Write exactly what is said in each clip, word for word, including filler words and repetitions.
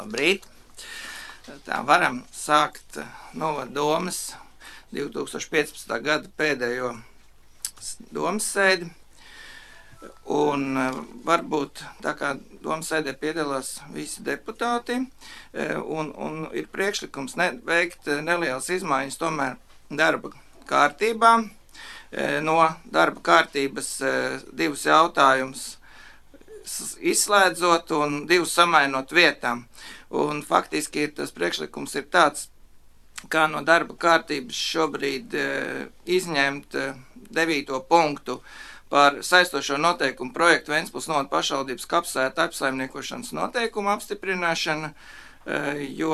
Labrīt! Tā varam sākt novada domes divi tūkstoši piecpadsmitā gada pēdējo domes sēdi. Un varbūt tā kā domes sēdē piedalās visi deputāti un, un ir priekšlikums ne, veikt nelielas izmaiņas tomēr darba kārtībā. No darba kārtības divus jautājumus izslēdzot un divus samainot vietām. Un faktiski ir tas priekšlikums ir tāds, kā no darba kārtības šobrīd e, izņemt e, devīto punktu par saistošo noteikumu projektu Ventspils novada pašvaldības kapsētu apsaimniekošanas noteikumu apstiprināšanu, e, jo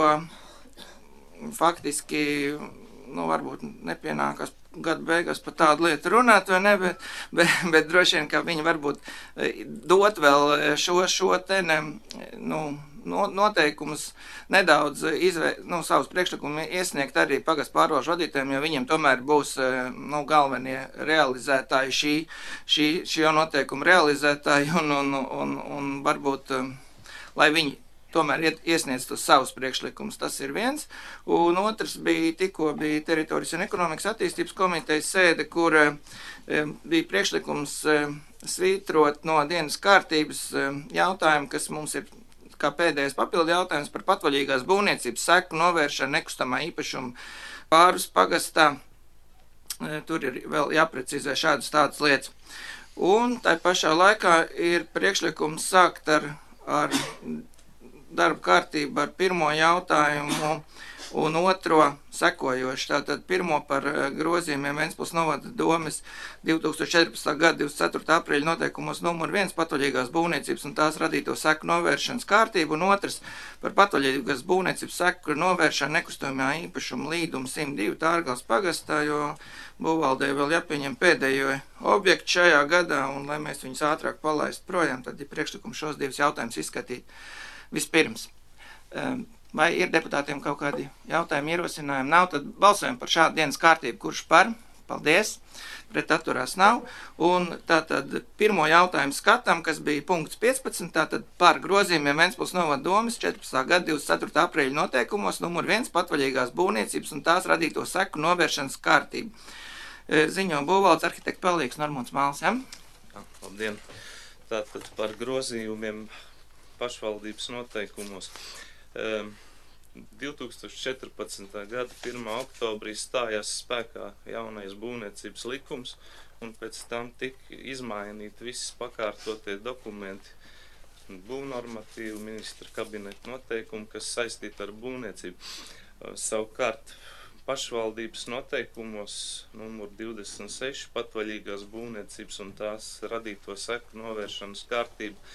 faktiski, nu, varbūt nepienākas gada beigās par tādu lietu runāt, vai ne, bet, bet, bet droši vien, ka viņi varbūt dot vēl šo, šo te, ne, nu, noteikumus nedaudz izvē, nu, savus priekšlikumus iesniegt arī pagastu pārvalžu vadītājiem, jo viņiem tomēr būs, nu, galvenie realizētāji šī, šī, šī noteikuma realizētāji un, un, un, un varbūt, lai viņi tomēr iesniedz tos savus priekšlikumus. Tas ir viens. Un otrs bija, tikko bija Teritorijas un ekonomikas attīstības komitejas sēde, kur e, bija priekšlikums e, svītrot no dienas kārtības e, jautājumu, kas mums ir kā pēdējais papildu jautājums par patvaļīgās būvniecības seku novēršanu nekustamā īpašuma Pārus pagastā. E, tur ir vēl jāprecizē šādas tādas lietas. Un tai pašā laikā ir priekšlikums sākt ar, ar darba kārtība ar pirmo jautājumu un otro sekojoši. Tātad pirmo par grozījumiem Ventspils novada domes divi tūkstoši četrpadsmitā gada divdesmit ceturtā aprīļa noteikumos numur viens patvaļīgās būvniecības un tās radīto seku novēršanas kārtību, un otrs par patvaļīgās būvniecības seku novēršanu nekustamā īpašuma līdumu simt divi Tārgales pagastā, jo būvvaldē vēl jāpieņem pēdējo objektu šajā gadā, un lai mēs viņus ātrāk palaistu projām, tad ir priekšlikums šos divus jautājumus izskatīt. Vispirms, vai ir deputātiem kaut kādi jautājumi, ierosinājumi? Nav, tad balsojam par šādu dienas kārtību. Kurš par? Paldies. Pret atturās nav. Un tātad pirmo jautājumu skatām, kas bija punkts piecpadsmit, tātad par grozījumiem Ventspils novada domes četrpadsmitā gada divdesmit ceturtā aprīļa noteikumos numur viens patvaļīgās būvniecības un tās radīto seku novēršanas kārtību. Ziņo būvvaldes arhitekta Pelīgs Normons Māls, ja? Labdien. Tātad par grozījumiem pašvaldības noteikumos. divi tūkstoši četrpadsmitā gada pirmā oktobrī stājās spēkā jaunais būvniecības likums, un pēc tam tika izmainīti visas pakārtotie dokumenti, būvnormatīvu, ministra kabineta noteikumi, kas saistīti ar būvniecību. Savukārt pašvaldības noteikumos numur divdesmit seši patvaļīgās būvniecības un tās radīto seku novēršanas kārtību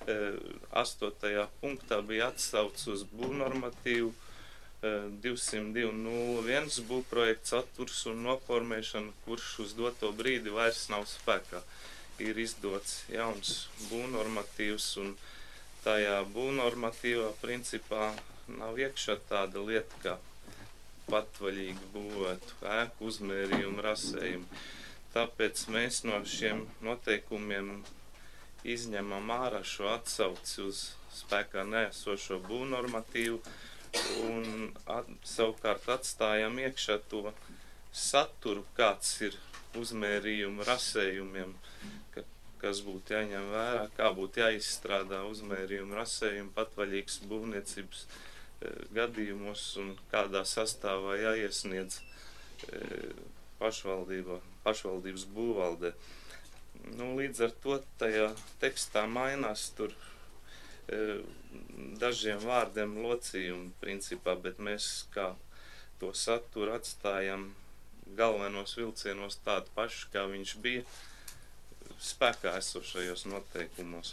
astotajā punktā bija atsauc uz būvnormatīvu divsimt divi nulle viens būvprojekts atturs un noformēšana, kurš uz doto brīdi vairs nav spēkā. Ir izdots jauns būvnormatīvs, un tajā būvnormatīvā principā nav iekšā tāda lieta, kā patvaļīgi būvētu ēku uzmērījumu rasējumu. Tāpēc mēs no šiem noteikumiem izņemam ārā šo atsauci uz spēkā neesošo būvnormatīvu un at, savukārt atstājam iekšā to saturu, kāds ir uzmērījumu rasējumiem, ka, kas būtu jāņem vērā, kā būtu jāizstrādā uzmērījumu rasējumu patvaļīgas būvniecības e, gadījumos un kādā sastāvā jāiesniedz e, pašvaldībā, pašvaldības būvvaldē. Nu, līdz ar to tajā tekstā mainās tur e, dažiem vārdiem locījumi principā, bet mēs kā to saturu atstājam galvenos vilcienos tādu pašu, kā viņš bija spēkā esošajos noteikumos.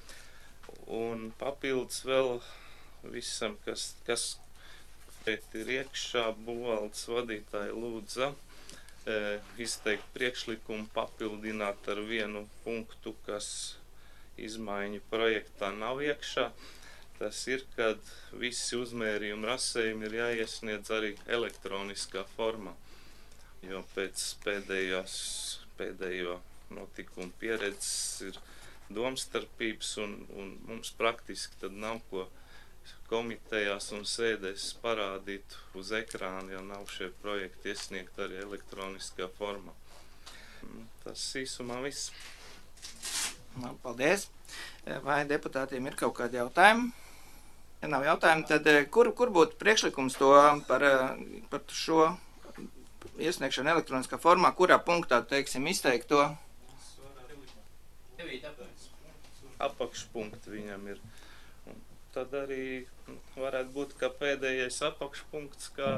Un papildus vēl visam, kas, kas ir iekšā, būvvaldes vadītāja lūdza izteikt priekšlikumu papildināt ar vienu punktu, kas izmaiņu projektā nav iekšā. Tas ir, kad visi uzmērījumi rasējumi ir jāiesniedz arī elektroniskā formā, jo pēc pēdējās, pēdējo notikumu pieredzes ir domstarpības un, un mums praktiski tad nav ko komitejās un sēdēs parādītu uz ekrāna, ja nav šie projekti iesniegt arī elektroniskā formā. Tas īsumā viss. Paldies. Vai deputātiem ir kaut kādi jautājumi? Ja nav jautājumu, tad kur, kur būtu priekšlikums to par, par šo iesniegšanu elektroniskā formā, kurā punktā, teiksim, izteikt to? Apakšpunkti viņam ir. Un tad arī varētu būt, ka pēdējais apakšpunkts, kā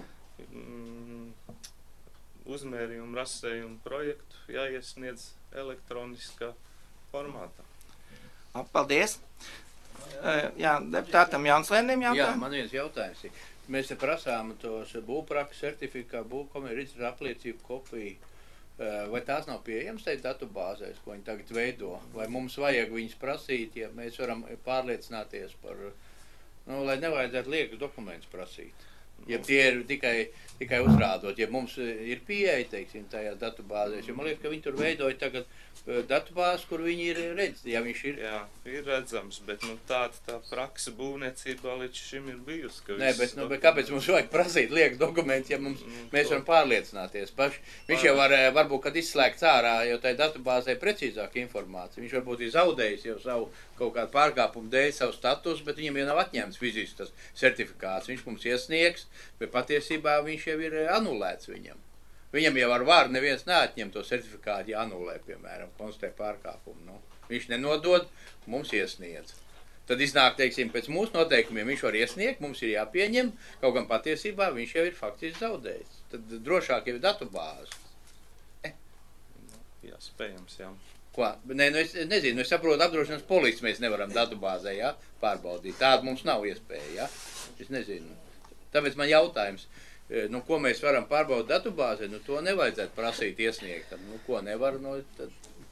mm, uzmērījumu rasējumu projektu jāiesniedz elektroniskā formātā. Paldies. Jā, deputātam Jānslēnim jautājums. Jā, man viens jautājums ir. Mēs te prasām tos būvprakses certifikātu, būvkomerces apliecību kopiju. Vai tās nav pieejamas tajā datubāzēs, ko viņi tagad veido? Vai mums vajag viņas prasīt, ja mēs varam pārliecināties par, nu, lai nevajadzētu liekas dokumentus prasīt? Ja tie ir tikai, tikai uzrādot, ja mums ir pieeja, teiksim, tajā datubāzēs, jo man liekas, ka viņi tur veidoja tagad datubāzi, kur viņi ir redz, ja viņš ir. Jā, ir redzams, bet nu, tāda tā praksa būvniecībā līdz šim ir bijusi. Ka Nē, bet, nu, bet kāpēc mums vajag prasīt liekas dokumentus, ja mums, nu, mēs varam pārliecināties paši? Viņš jau var, varbūt, kad izslēgts ārā, jo tajā datubāzē precīzāka informācija. Viņš varbūt ir zaudējis jau savu kaut kādu pārkāpumu dēļ savu status, bet viņam jau nav atņemts fizisks tas certifikāts. Viņš mums iesniegs, bet patiesībā viņš jau ir anulēts viņam. Viņam jau ar varu neviens neatņem to certifikātu, ja anulē, piemēram, konstatē pārkāpumu. Nu, viņš nenodod, mums iesniedz. Tad iznāk, teiksim, pēc mūsu noteikumiem viņš var iesniegt, mums ir jāpieņem, kaut gan patiesībā viņš jau ir faktiski zaudējis. Tad drošāk jau ir datubāze. Eh? Jā, spējams, jā. Ko? Nē, nu es nezinu, nu es saprotu, apdrošināšanas polīci mēs nevaram datubāzē, jā, pārbaudīt. Tāda mums nav iespēja, jā. Es nezinu. Tāpēc man jautājums. Nu, ko mēs varam pārbaudīt datubāzē, nu, to nevajadzētu prasīt iesniegt. Nu, ko nevar, nu, tad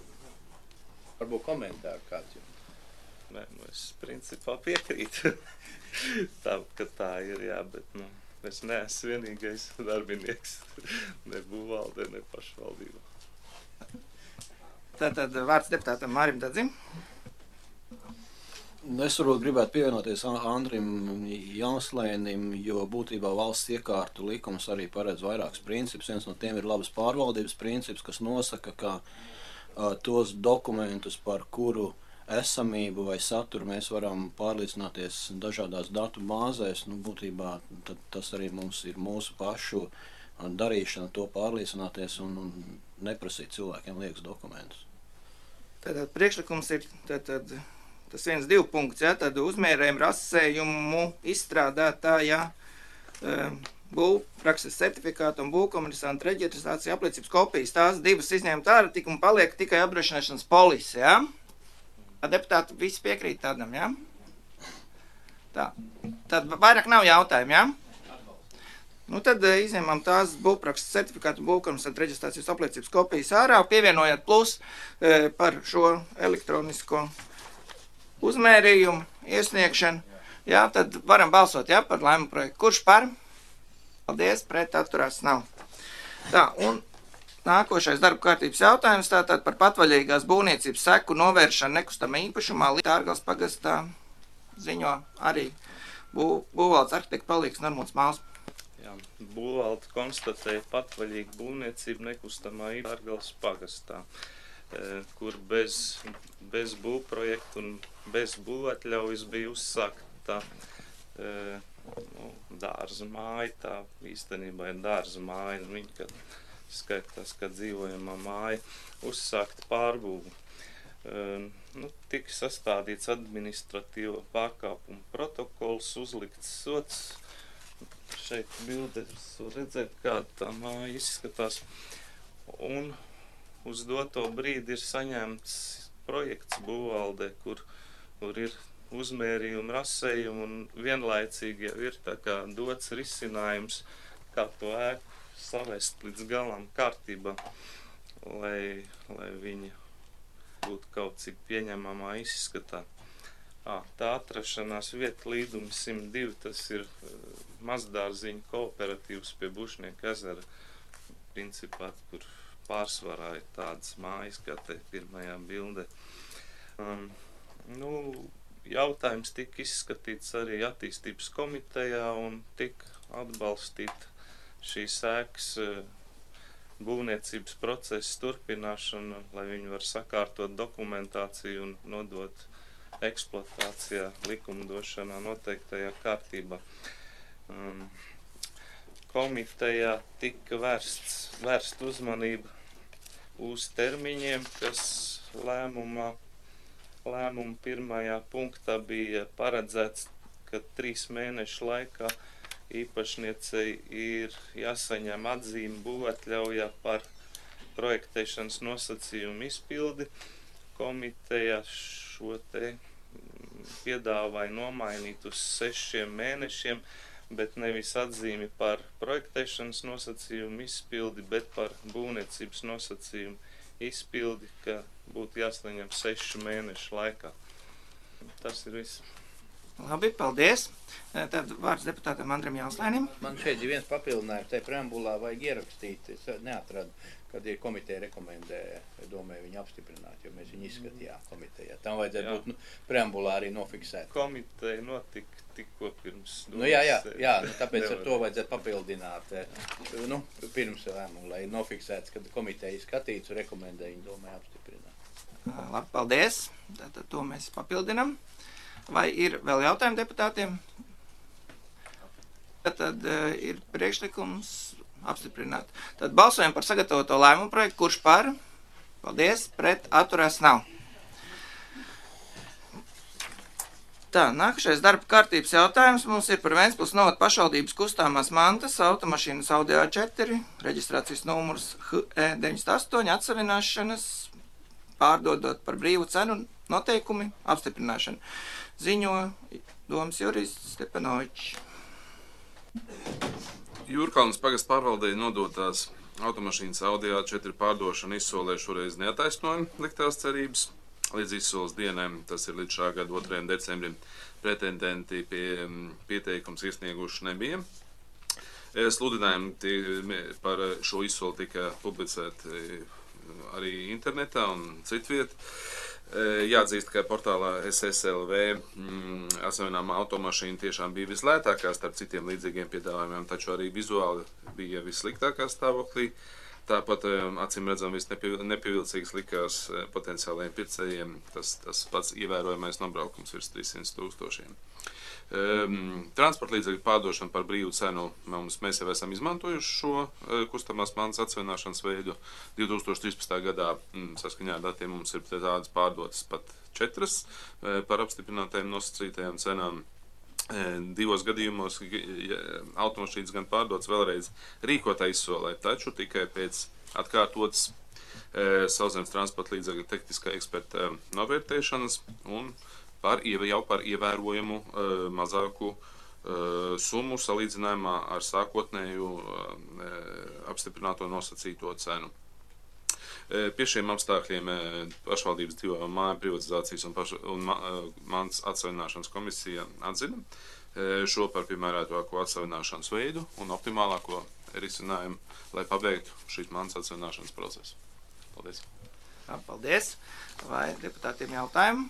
varbūt komentāru kāds jau. Nē, nu, es principā piekrītu. tā, ka tā ir, jā, bet, nu, es neesmu vienīgais darbinieks. Ne būvvaldē, ne pašvaldībā. Tātad vārds deputātam Mārim Dadzim. Es varbūt gribētu pievienoties Andrim Jānslēnim, jo būtībā valsts iekārtu likums arī paredz vairākus principus. Viens no tiem ir labas pārvaldības princips, kas nosaka, ka uh, tos dokumentus, par kuru esamību vai saturu mēs varam pārliecināties dažādās datu bāzēs, nu būtībā tad tas arī mums ir mūsu pašu darīšana to pārliecināties un, un neprasīt cilvēkiem liekas dokumentus. Tātad priekšlikums ir tātad tas viens, divi punkts, ja, tad uzmērējumu rasējumu izstrādātājā e, būvprakses certifikātu un būvkomersantu reģistrāciju apliecības kopijas. Tās divas izņemt ārā tik un paliek tikai apdrošināšanas polise, ja? Deputāti visi piekrīt tādam, ja? Tā. Tad vairāk nav jautājumu, ja? Nu, tad e, izņemam tās būvprakses certifikātu un būvkomersantu reģistrācijas apliecības kopijas ārā, pievienojot plus e, par šo elektronisko uzmērījumu, iesniegšanu. Jā, tad varam balsot, jā, par lēmumu projektu. Kurš par? Paldies, pret atturās nav. Tā, un nākošais darba kārtības jautājums, tātad par patvaļīgās būvniecības seku novēršanu nekustamā īpašumā Tārgales pagastā ziņo arī bū, būvvaldes arhitekta Palīgs Normons Māls. Jā, būvvalde konstatēja patvaļīgu būvniecību nekustamā īpašumā Tārgales pagastā, kur bez, bez būvprojektu un bez būvatļaujas bija uzsākta e, nu, dārza māja, tā īstenībā ir dārza māja, un viņa, kad skaitās, ka dzīvojamā māja uzsākta pārbūvu. E, nu, tika sastādīts administratīva pārkāpuma protokols, uzlikts sots. Šeit bildes var redzēt, kāda tā māja izskatās. Un uz doto brīdi ir saņemts projekts būvvaldē, kur, kur ir uzmērījumi, rasējumi un vienlaicīgi jau ir tā kā dots risinājums, kā to ēku savest līdz galam kārtībā, lai, lai viņi būtu kaut cik pieņemamā izskatā. À, tā atrašanās vieta līdumi simt divi, tas ir mazdārziņu kooperatīvs pie Bušnieka ezera, principā, kur pārsvarā ir tādas mājas, kā te pirmajā bildē. Um, nu, jautājums tika izskatīts arī attīstības komitejā un tika atbalstīt šīs ēkas būvniecības procesa turpināšanu, lai viņi var sakārtot dokumentāciju un nodot eksploatācijā likumdošanā noteiktajā kārtībā. Um, komitejā tika vērsts, vērst uzmanība uz termiņiem, kas lēmumā, lēmuma pirmajā punktā bija paredzēts, ka trīs mēnešu laikā īpašniecei ir jāsaņem atzīme būvatļaujā par projektēšanas nosacījumu izpildi. Komiteja šo te piedāvāja nomainīt uz sešiem mēnešiem, bet nevis atzīmi par projektēšanas nosacījumu izpildi, bet par būvniecības nosacījumu izpildi, ka būtu jāsaņem sešu mēnešu laikā. Tas ir viss. Labi, paldies. Tad vārds deputātam Andrim Jānslēnim. Man šeit ir viens papildinājums, te preambulā vajag ierakstīt, es neatradu, kad ir komiteja rekomendē, domāju, viņu apstiprināt, jo mēs viņu izskatījām komitejā. Tam vajadzētu būt nu, preambulā arī nofiksēt. Komiteja notika tikko pirms domas. Nu jā, jā, jā nu, tāpēc nevar. Ar to vajadzētu papildināt, nu, pirms lēmumu, lai nofiksēts, kad komiteja skatīts un rekomendē viņu domāju apstiprināt. Labi, paldies. Tātad to mēs papildinam. Vai ir vēl jautājumi deputātiem? Tad uh, ir priekšlikums apstiprināt. Tad balsojam par sagatavoto lēmumu projektu. Kurš par? Paldies. Pret atturās nav. Tā, nākušais darba kārtības jautājums mums ir par Ventspils novada pašvaldības kustāmās mantas automašīnas Audi A četri, reģistrācijas numurs H E deviņdesmit astoņi, atsavināšanas, pārdodot par brīvu cenu noteikumi apstiprināšanu. Ziņo domas jurists Stepanovičs. Jūrkalnas pagasta pārvaldei nodotās automašīnas Audi A četri pārdošana izsolē šoreiz neataisnojumi liktās cerības. Līdz izsoles dienām, tas ir līdz šā gada otrajam decembrim, pretendenti pie pieteikums iesnieguši nebija. Sludinājumi par šo izsoli tika publicēti arī internetā un citviet. Jāatzīst, ka portālā S S L V mm, asavināmā automašīna tiešām bija vislētākā starp citiem līdzīgiem piedāvājumiem, taču arī vizuāli bija vissliktākā stāvoklī. Tāpat acīm redzam nepievilcīgs likās potenciālajiem pircējiem tas, tas pats ievērojamais nobraukums virs trīssimt tūkstošiem. Um, transporta līdzekļu pārdošana par brīvu cenu mums, mēs jau esam izmantojuši šo uh, kustamās mantas atsavināšanas veidu. divi tūkstoši trīspadsmitā gadā mm, saskaņā ar datiem mums ir tādas pārdotas pat četras uh, par apstiprinātajām nosacītajām cenām. Uh, divos gadījumos ja, automašīnas gan pārdotas vēlreiz rīkotā izsolē, taču tikai pēc atkārtotas uh, sauszemes transporta līdzekļu tehniskā eksperta uh, novērtēšanas un Par, jau par ievērojumu uh, mazāku uh, summu salīdzinājumā ar sākotnēju uh, apstiprināto nosacīto cenu. Uh, pie šiem apstākļiem uh, pašvaldības divu māju privatizācijas un, paš, un uh, mantas atsavināšanas komisija atzina uh, šo par piemērētāko atsavināšanas veidu un optimālāko risinājumu, lai pabeigtu šīs mantas atsavināšanas procesu. Paldies! Paldies! Vai deputātiem jautājumi?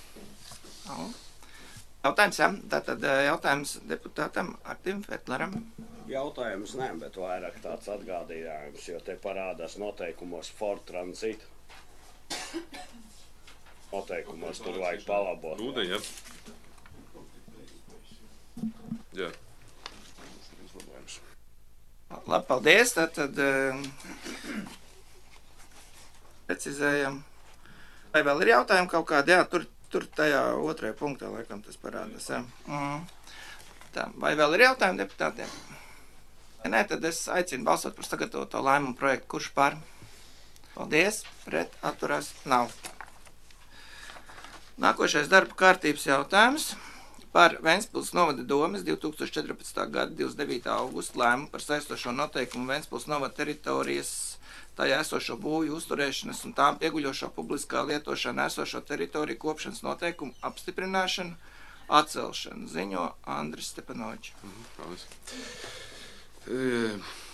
Jautājums, jā. Tātad jautājums deputātam Artim Fetleram. Jautājums ne, bet vairāk tāds atgādījums, jo te parādās noteikumos Ford Transit. Noteikumos tur vajag palabot. Rūde, jā. Jā. Labi, paldies. Tātad precizējam. Vai vēl ir jautājumi kaut kādi? Jā, tur Tur tajā otrajā punktā, laikam, tas parādās. Ja. Mm. Tā, vai vēl ir jautājumi deputātiem? Ja nē, tad es aicinu balsot par sagatavoto lēmumu projektu. Kurš par? Paldies. Pret atturās nav. Nākošais darba kārtības jautājums par Ventspils novada domes divi tūkstoši četrpadsmitā gada divdesmit devītā augusta lēmumu par saistošo noteikumu Ventspils novada teritorijas tajā esošo būvju uzturēšanas un tām pieguļošo publiskā lietošana esošo teritoriju kopšanas noteikumu apstiprināšanu, atcelšanu. Ziņo Andris Stepanovičs. Mhm, paldies. E,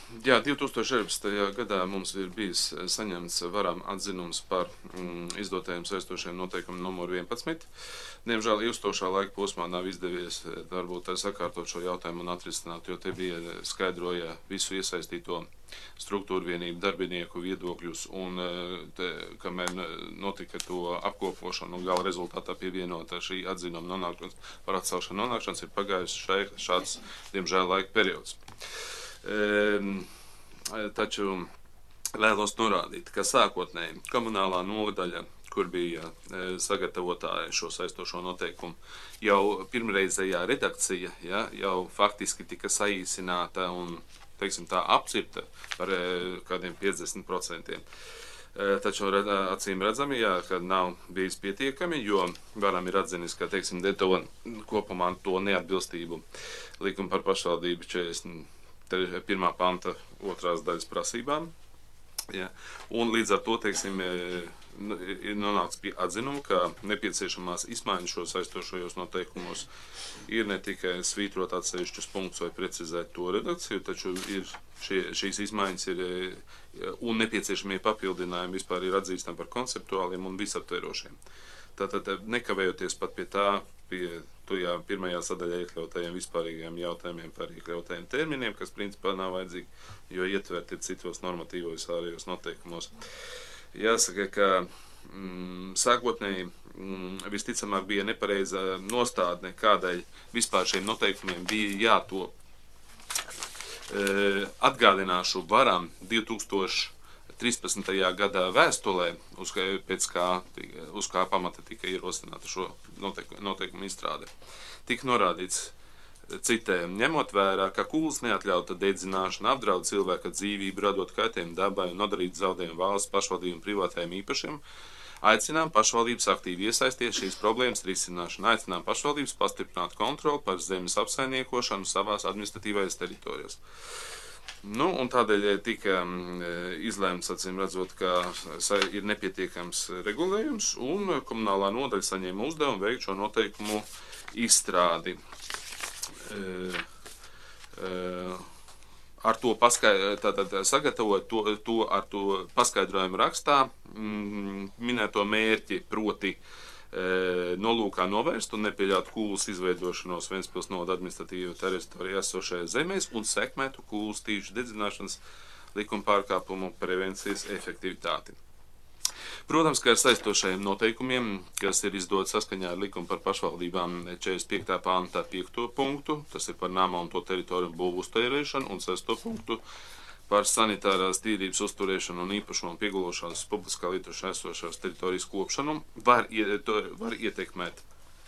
Jā, divi tūkstoši četrpadsmitajā gadā mums ir bijis saņemts varam atzinums par mm, izdotajiem saistošiem noteikumiem numur vienpadsmit. Diemžēl ilgstošā laika posmā nav izdevies varbūt sakārtot šo jautājumu un atrisināt, jo te bija skaidroja visu iesaistīto struktūru vienību darbinieku viedokļus un te, kamēr notika to apkopošanu un gala rezultātā pievienota šī atzinuma nonākšanas par atcelšanu nonākšanas, ir pagājis šai, šāds, diemžēl, laika periods. E, taču vēlos norādīt, ka sākotnēji komunālā nodaļa, kur bija e, sagatavotāja šo saistošo noteikumu, jau pirmreizējā redakcija ja, jau faktiski tika saīsināta un, teiksim tā, apcirta par e, kādiem piecdesmit procentiem. E, taču acīm redzami, jā, ka nav bijis pietiekami, jo varam ir atzinis, ka, teiksim, to kopumā to neatbilstību likuma par pašvaldību četrdesmit pirmā panta otrās daļas prasībām. Ja. Un līdz ar to, teiksim, ir nonāks pie atzinuma, ka nepieciešamās izmaiņas šos saistošajos noteikumos ir ne tikai svītrot atsevišķus punktus vai precizēt to redakciju, taču ir šie, šīs izmaiņas ir un nepieciešamie papildinājumi vispār ir atzīstami par konceptuāliem un visaptverošiem. Tātad nekavējoties pat pie tā, pie tujā pirmajā sadaļā iekļautajiem vispārīgajiem jautājumiem par iekļautajiem terminiem, kas principā nav vajadzīgi, jo ietvert ir citos normatīvos ārējos noteikumos. Jāsaka, ka mm, sākotnēji mm, visticamāk bija nepareiza nostādne, kādai vispār šiem noteikumiem bija jātop. E, atgādināšu varam divi tūkstoši trīspadsmitajā gadā vēstulē, uz kā, pēc kā, uz kā pamata tika ierosināta šo noteikumu, noteikumu izstrāde. Tika norādīts, citējam, ņemot vērā, ka kūlas neatļauta dedzināšana apdraud cilvēka dzīvību, radot kaitējumu dabai un nodarīt zaudējumu valsts pašvaldību un privātajiem īpašiem, aicinām pašvaldības aktīvi iesaisties šīs problēmas risināšanu, aicinām pašvaldības pastiprināt kontroli par zemes apsaimniekošanu savās administratīvajās teritorijās. Nu, un tādēļ tika izlēmts, acīm redzot, ka ir nepietiekams regulējums, un komunālā nodaļa saņēma uzdevumu veikt šo noteikumu izstrādi. E, e, ar to paskaidrojumu, tātad sagatavot to, to ar to paskaidrojumu rakstā mm, minēto mērķi, proti nolūkā novērst un nepieļaut kūlas izveidošanos Ventspils novada administratīva teritorijā esošajās zemēs un sekmētu kūlas tīšu dedzināšanas likuma pārkāpumu prevencijas efektivitāti. Protams, ka ar saistošajiem noteikumiem, kas ir izdot saskaņā ar likumu par pašvaldībām četrdesmit piektajā pāntā piekto punktu, tas ir par nama un to teritoriju būvu uzturēšanu, un sesto punktu par sanitārās tīrības uzturēšanu un īpašumu piegulušās publiskā lietošanā esošās teritorijas kopšanu, var, var ietekmēt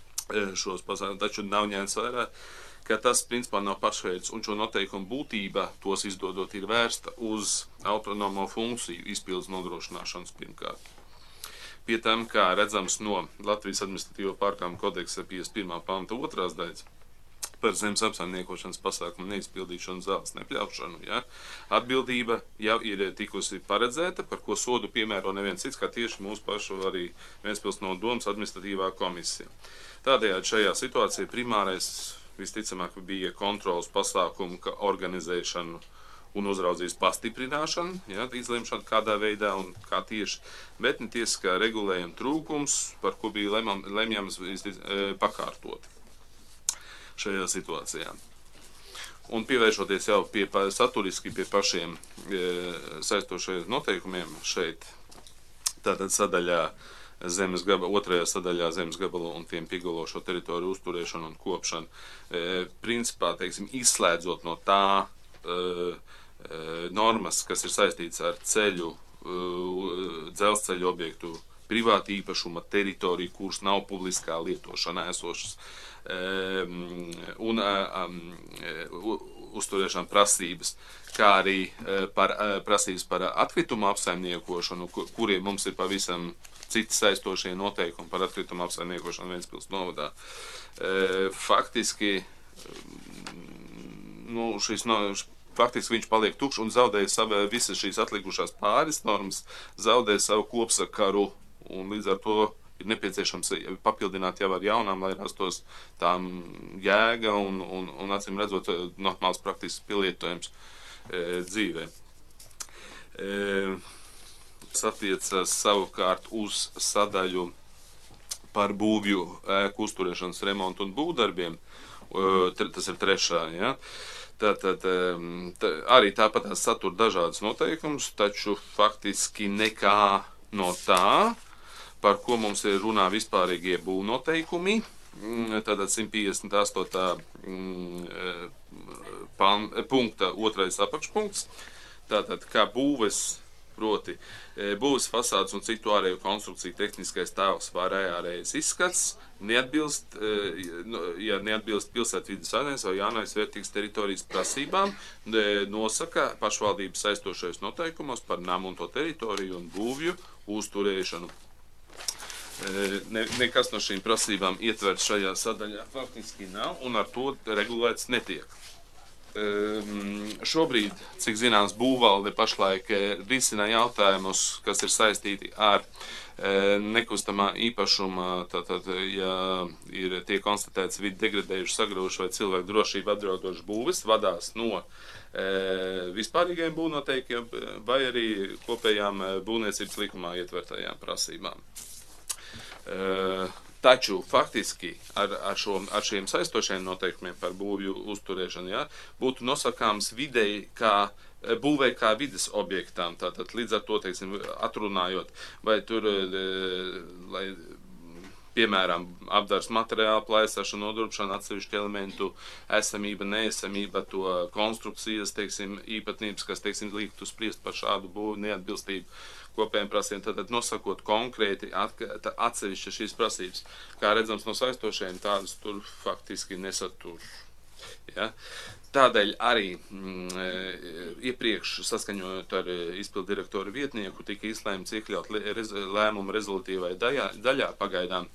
šos pasākumus, taču nav ņemts vērā, ka tas principā nav pašveids, un šo noteikumu būtība tos izdodot ir vērsta uz autonomo funkciju izpildes nodrošināšanas pirmkārt. Pie tam, kā redzams no Latvijas administratīvo pārkāpumu kodeksa piecdesmit pirmā panta otrās daļas, par zemes apsaimniekošanas pasākumu neizpildīšanu, zāles nepļaušanu. Ja? Atbildība jau ir tikusi paredzēta, par ko sodu piemēro neviens cits, kā tieši mūsu pašu arī Ventspils novada domas administratīvā komisija. Tādējādi šajā situācijā primārais visticamāk bija kontrolas pasākumu organizēšanu un uzraudzības pastiprināšanu, ja, izlemšana kādā veidā un kā tieši, bet ne tiesiskā regulējuma trūkums, par ko bija lemam, lemjams pakārtoti šajā situācijā. Un pievēršoties jau pie, saturiski pie pašiem e, saistošajiem noteikumiem šeit, tātad sadaļā zemes gabala, otrajā sadaļā zemes gabalu un tiem piegulošo teritoriju uzturēšanu un kopšanu, e, principā, teiksim, izslēdzot no tā e, e, normas, kas ir saistīts ar ceļu, e, dzelzceļu objektu, privāta īpašuma teritoriju, kuras nav publiskā lietošanā esošas, Um, un um, uzturēšana prasības, kā arī uh, par, uh, prasības par atkritumu apsaimniekošanu, kur, kuriem mums ir pavisam citi saistošie noteikumi par atkritumu apsaimniekošanu Ventspils novadā. Uh, faktiski, nu, šis, no, faktiski viņš paliek tukšs un zaudēja savu, visas šīs atlikušās pāris normas, zaudēja savu kopsakaru un līdz ar to ir nepieciešams papildināt jau ar jaunām, lai rastos tām jēga un, un, un acīm redzot normāls praktisks pielietojums e, dzīvē. E, tas attiecas savukārt uz sadaļu par būvju ēku uzturēšanas remontu un būvdarbiem. E, tas ir trešā, ja? Tātad tā, arī tāpat satur dažādas noteikumus, taču faktiski nekā no tā, par ko mums ir runā vispārīgie būvnoteikumi, tātad simt piecdesmit astotā punkta otrais apakšpunkts, tātad kā būves, proti būves fasādes un citu ārēju konstrukciju tehniskais tēls vai ārējais izskats, neatbilst, ja neatbilst pilsētvides saimniecības vai jaunais vērtīgas teritorijas prasībām, nosaka pašvaldības saistošais noteikumos par namu un to teritoriju un būvju uzturēšanu. Ne, nekas no šīm prasībām ietverts šajā sadaļā faktiski nav un ar to regulēts netiek. Um, šobrīd, cik zināms, būvvalde pašlaik risina jautājumus, kas ir saistīti ar e, nekustamā īpašuma, tātad, ja ir tiek konstatēts vidi degradējuši, sagraujuši vai cilvēku drošību apdraudošas būves, vadās no e, vispārīgiem būvnoteikiem vai arī kopējām būvniecības likumā ietvertajām prasībām. E, Taču faktiski ar, ar, šo, ar šiem saistošiem noteikumiem par būvju uzturēšanu, ja, būtu nosakāms videi kā būvē kā vides objektām. Tātad līdz ar to, teiksim, atrunājot, vai tur, lai, piemēram, apdars materiālu plēsašana, nodrupšana, atsevišķu elementu esamība, neesamība, to konstrukcijas, teiksim, īpatnības, kas, teiksim, liktu spriest par šādu būvu neatbilstību kopējiem prasībām, tad nosakot konkrēti atsevišķi šīs prasības. Kā redzams no saistošajiem, tādas tur faktiski nesatur. Ja? Tādēļ arī mm, iepriekš saskaņojot ar izpildu direktoru vietnieku tika izlēmts iekļaut rez, lēmumu rezultatīvai daļā, daļā pagaidām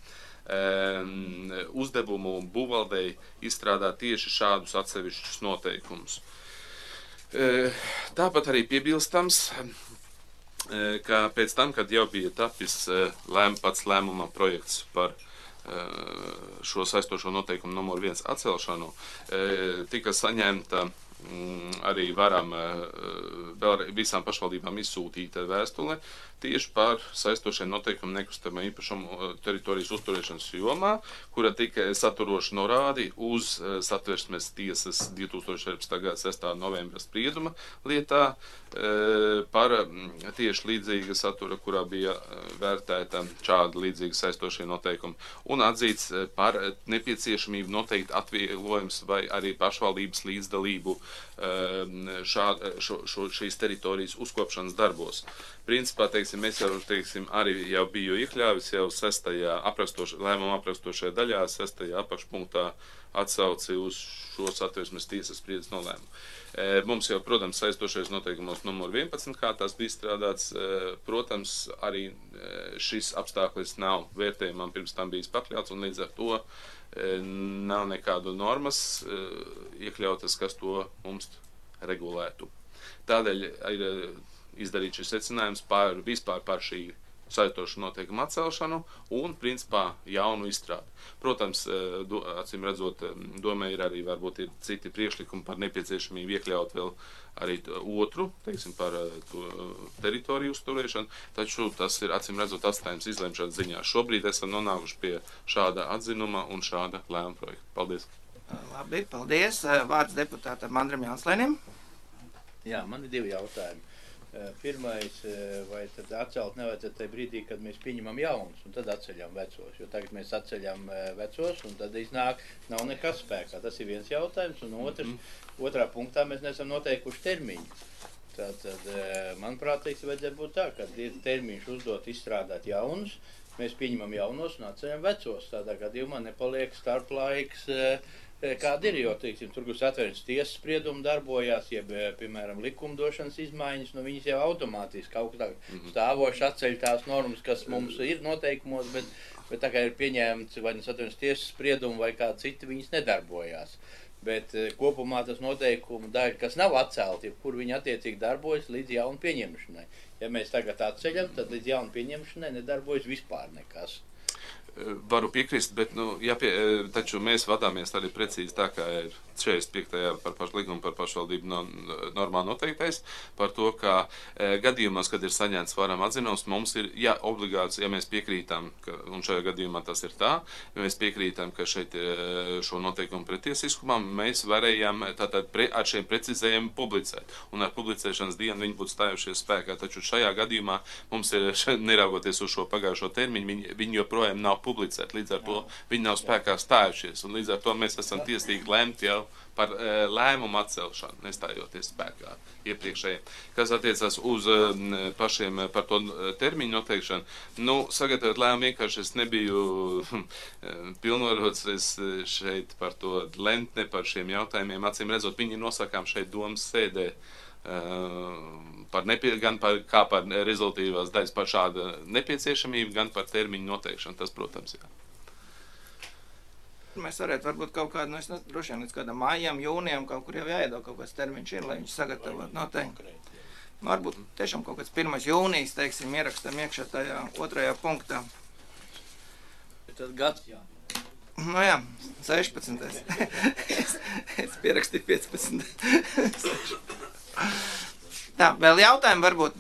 um, uzdevumu būvvaldei izstrādāt tieši šādus atsevišķus noteikumus. Uh, tāpat arī piebilstams, ka pēc tam, kad jau bija tapis lēm, pats lēmuma projekts par šo saistošo noteikumu numur viens atcelšanu, tika saņemta arī varam visām pašvaldībām izsūtīta vēstule tieši par saistošiem noteikumiem nekustamā īpašuma teritorijas uzturēšanas jomā, kura tika saturoši norādi uz Satversmes tiesas divi tūkstoši četrpadsmitā gada sestā novembra sprieduma lietā par tieši līdzīga satura, kurā bija vērtēta šāda līdzīga saistošie noteikumi, un atzīts par nepieciešamību noteikt atvieglojums vai arī pašvaldības līdzdalību šā, šo, šo, šīs teritorijas uzkopšanas darbos. Principā, teiksim, mēs jau, teiksim, arī jau biju iekļāvis jau sestajā aprakstošajā, lēmuma aprakstošajā daļā, sestajā apakšpunktā atsauci uz šo Satversmes tiesas spriedzes nolēmumu. E, mums jau, protams, saistošais noteikumos numur vienpadsmit, kā tās bija strādāts, e, protams, arī šis apstākļis nav vērtējumam pirms tam bijis pakļauts, un līdz ar to e, nav nekādu normas e, iekļautas, kas to mums regulētu. Tādēļ ir izdarīt šis secinājums par vispār par šī saistošu noteikumu atcelšanu un, principā, jaunu izstrādi. Protams, do, acīm redzot, domē ir arī varbūt ir citi priekšlikumi par nepieciešamību iekļaut vēl arī otru, teiksim, par to teritoriju uzturēšanu, taču tas ir, acīm redzot, atstājums izlemšanas ziņā. Šobrīd esam nonākuši pie šāda atzinuma un šāda lēmuma projekta. Paldies! Labi, paldies! Vārds deputātam Andrim Janslēnim. Jā, man ir divi jautājumi. Pirmais, vai tad atcelt nevajadzētu tajā brīdī, kad mēs pieņemam jaunus, un tad atceļam vecos, jo tagad mēs atceļam vecos, un tad iznāk, nav nekas spēkā. Tas ir viens jautājums, un otrs, mm-hmm. otrā punktā mēs neesam noteikuši termiņu. Tātad, manuprāt, teiks, vajadzētu būt tā, kad ir termiņš uzdot izstrādāt jaunus, mēs pieņemam jaunos un atceļam vecos. Tādā gadījumā nepaliek starplaiks, kāda ir, jo, teiksim, tur, kur Satversmes tiesas spriedumi darbojās, jeb, piemēram, likumdošanas izmaiņas, nu viņas jau automātiski augstāk stāvoši atceļ tās normas, kas mums ir noteikumos, bet, bet tā kā ir pieņēmts vai ne Satversmes tiesas spriedumi vai kāda cita, viņas nedarbojās. Bet kopumā tas noteikumu daļa, kas nav atcelti, kur viņi attiecīgi darbojas līdz jaunu pieņemšanai. Ja mēs tagad atceļam, tad līdz jaunu pieņemšanai nedarbojas vispār nekas. Varu piekrist, bet, nu, jāpie, taču mēs vadāmies arī precīzi tā, kā ir četrdesmit piektajā par pašu likumu par pašvaldību no, normā noteiktais, par to, ka e, gadījumos, kad ir saņemts varam atzinums, mums ir, ja obligāts, ja mēs piekrītam, ka, un šajā gadījumā tas ir tā, ja mēs piekrītam, ka šeit e, šo noteikumu pretiesiskumam, mēs varējām tātad pre, ar šiem precizējumiem publicēt, un ar publicēšanas dienu viņi būtu stājušies spēkā, taču šajā gadījumā mums ir, neraugoties uz šo pagājušo termiņu, viņi, viņi joprojām nav publicēt, līdz ar to viņi nav spēkā stājušies, un līdz ar to mēs esam tiesīgi lemt jau par e, lēmumu atcelšanu, nestājoties spēkā iepriekšējiem. Kas attiecas uz e, pašiem par to termiņu noteikšanu, nu, sagatavot lēmumu vienkārši es nebiju pilnvarots es šeit par to lemt, ne par šiem jautājumiem, acīm redzot, viņi nosakām šeit domas sēdē, par nepie, gan par, kā par rezultīvās daļas par šādu nepieciešamību, gan par termiņu noteikšanu. Tas, protams, jā. Mēs varētu varbūt kaut kādu, nu es nezinu, droši vien līdz kādam mājām, jūnijam, kaut kur jau jāiedod kaut kāds termiņš ir, lai viņš sagatavot noteikti. Nu, varbūt tiešām kaut kāds pirmais jūnijas, teiksim, ierakstam iekšā tajā otrajā punktā. Tad gads, jā. Nu jā, sešpadsmitais es, es pierakstīju piecpadsmitais Tā, vēl jautājumi varbūt?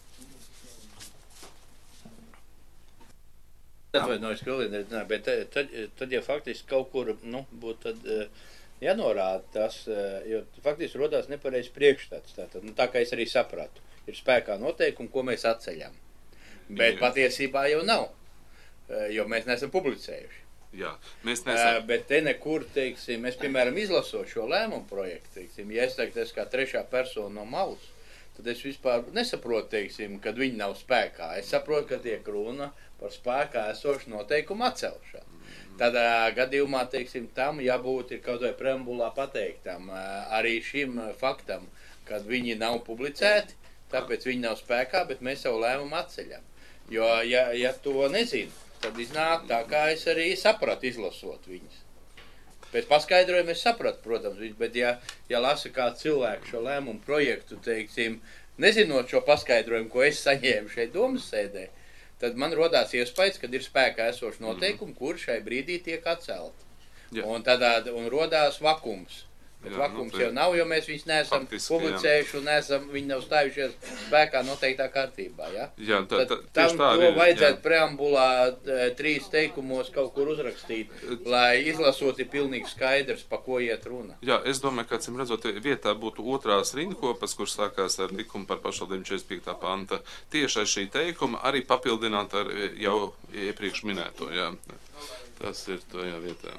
Atvainojos, Kalīna, bet tad, tad, ja faktiski kaut kur, nu, būtu tad jānorāda tas, jo faktiski rodās nepareizs priekšstats. Tātad, nu, tā kā es arī sapratu, ir spēkā noteikumi, ko mēs atceļam. Bet Jā. patiesībā jau nav, jo mēs neesam publicējuši. Jā, mēs nesam. Bet te nekur, teiksim, es, piemēram, izlasot šo lēmumu projektu, teiksim, ja es teiktu, es kā trešā persona no malas, tad es vispār nesaprotu, teiksim, kad viņi nav spēkā. Es saprotu, ka tiek runa par spēkā esošu noteikumu atcelšanu. Tādā gadījumā, teiksim, tam jābūt ir kaut vai preambulā pateiktam arī šim faktam, kad viņi nav publicēti, tāpēc viņi nav spēkā, bet mēs savu lēmumu atceļam. Jo, ja, ja to nezinu, tad iznāk tā, kā es arī sapratu, izlasot viņus. Pēc paskaidrojuma es sapratu, protams, bet ja, ja lasa kā cilvēku šo lēmumu projektu, teiksim, nezinot šo paskaidrojumu, ko es saņēmu šeit domas sēdē, tad man rodās iespējas, kad ir spēkā esoši noteikumi, kur šai brīdī tiek atcelti. Jā. Un tādā, un rodās vakums. Bet Jā, vakums nu, jau nav, jo mēs viņus neesam faktiski, publicējuši un neesam, viņi nav stājušies spēkā noteiktā kārtībā. Ja? Jā, tā, tā, Tad tam tā to arī, vajadzētu jā. preambulā trīs teikumos kaut kur uzrakstīt, lai izlasot ir pilnīgi skaidrs, pa ko iet runa. Jā, es domāju, ka, acīm redzot, vietā būtu otrās rindkopas, kurš sākās ar likumu par pašvaldību četrdesmit piektā panta. Tieši ar šī teikuma arī papildināt ar jau iepriekš minēto. Jā. Tas ir to jā vietā.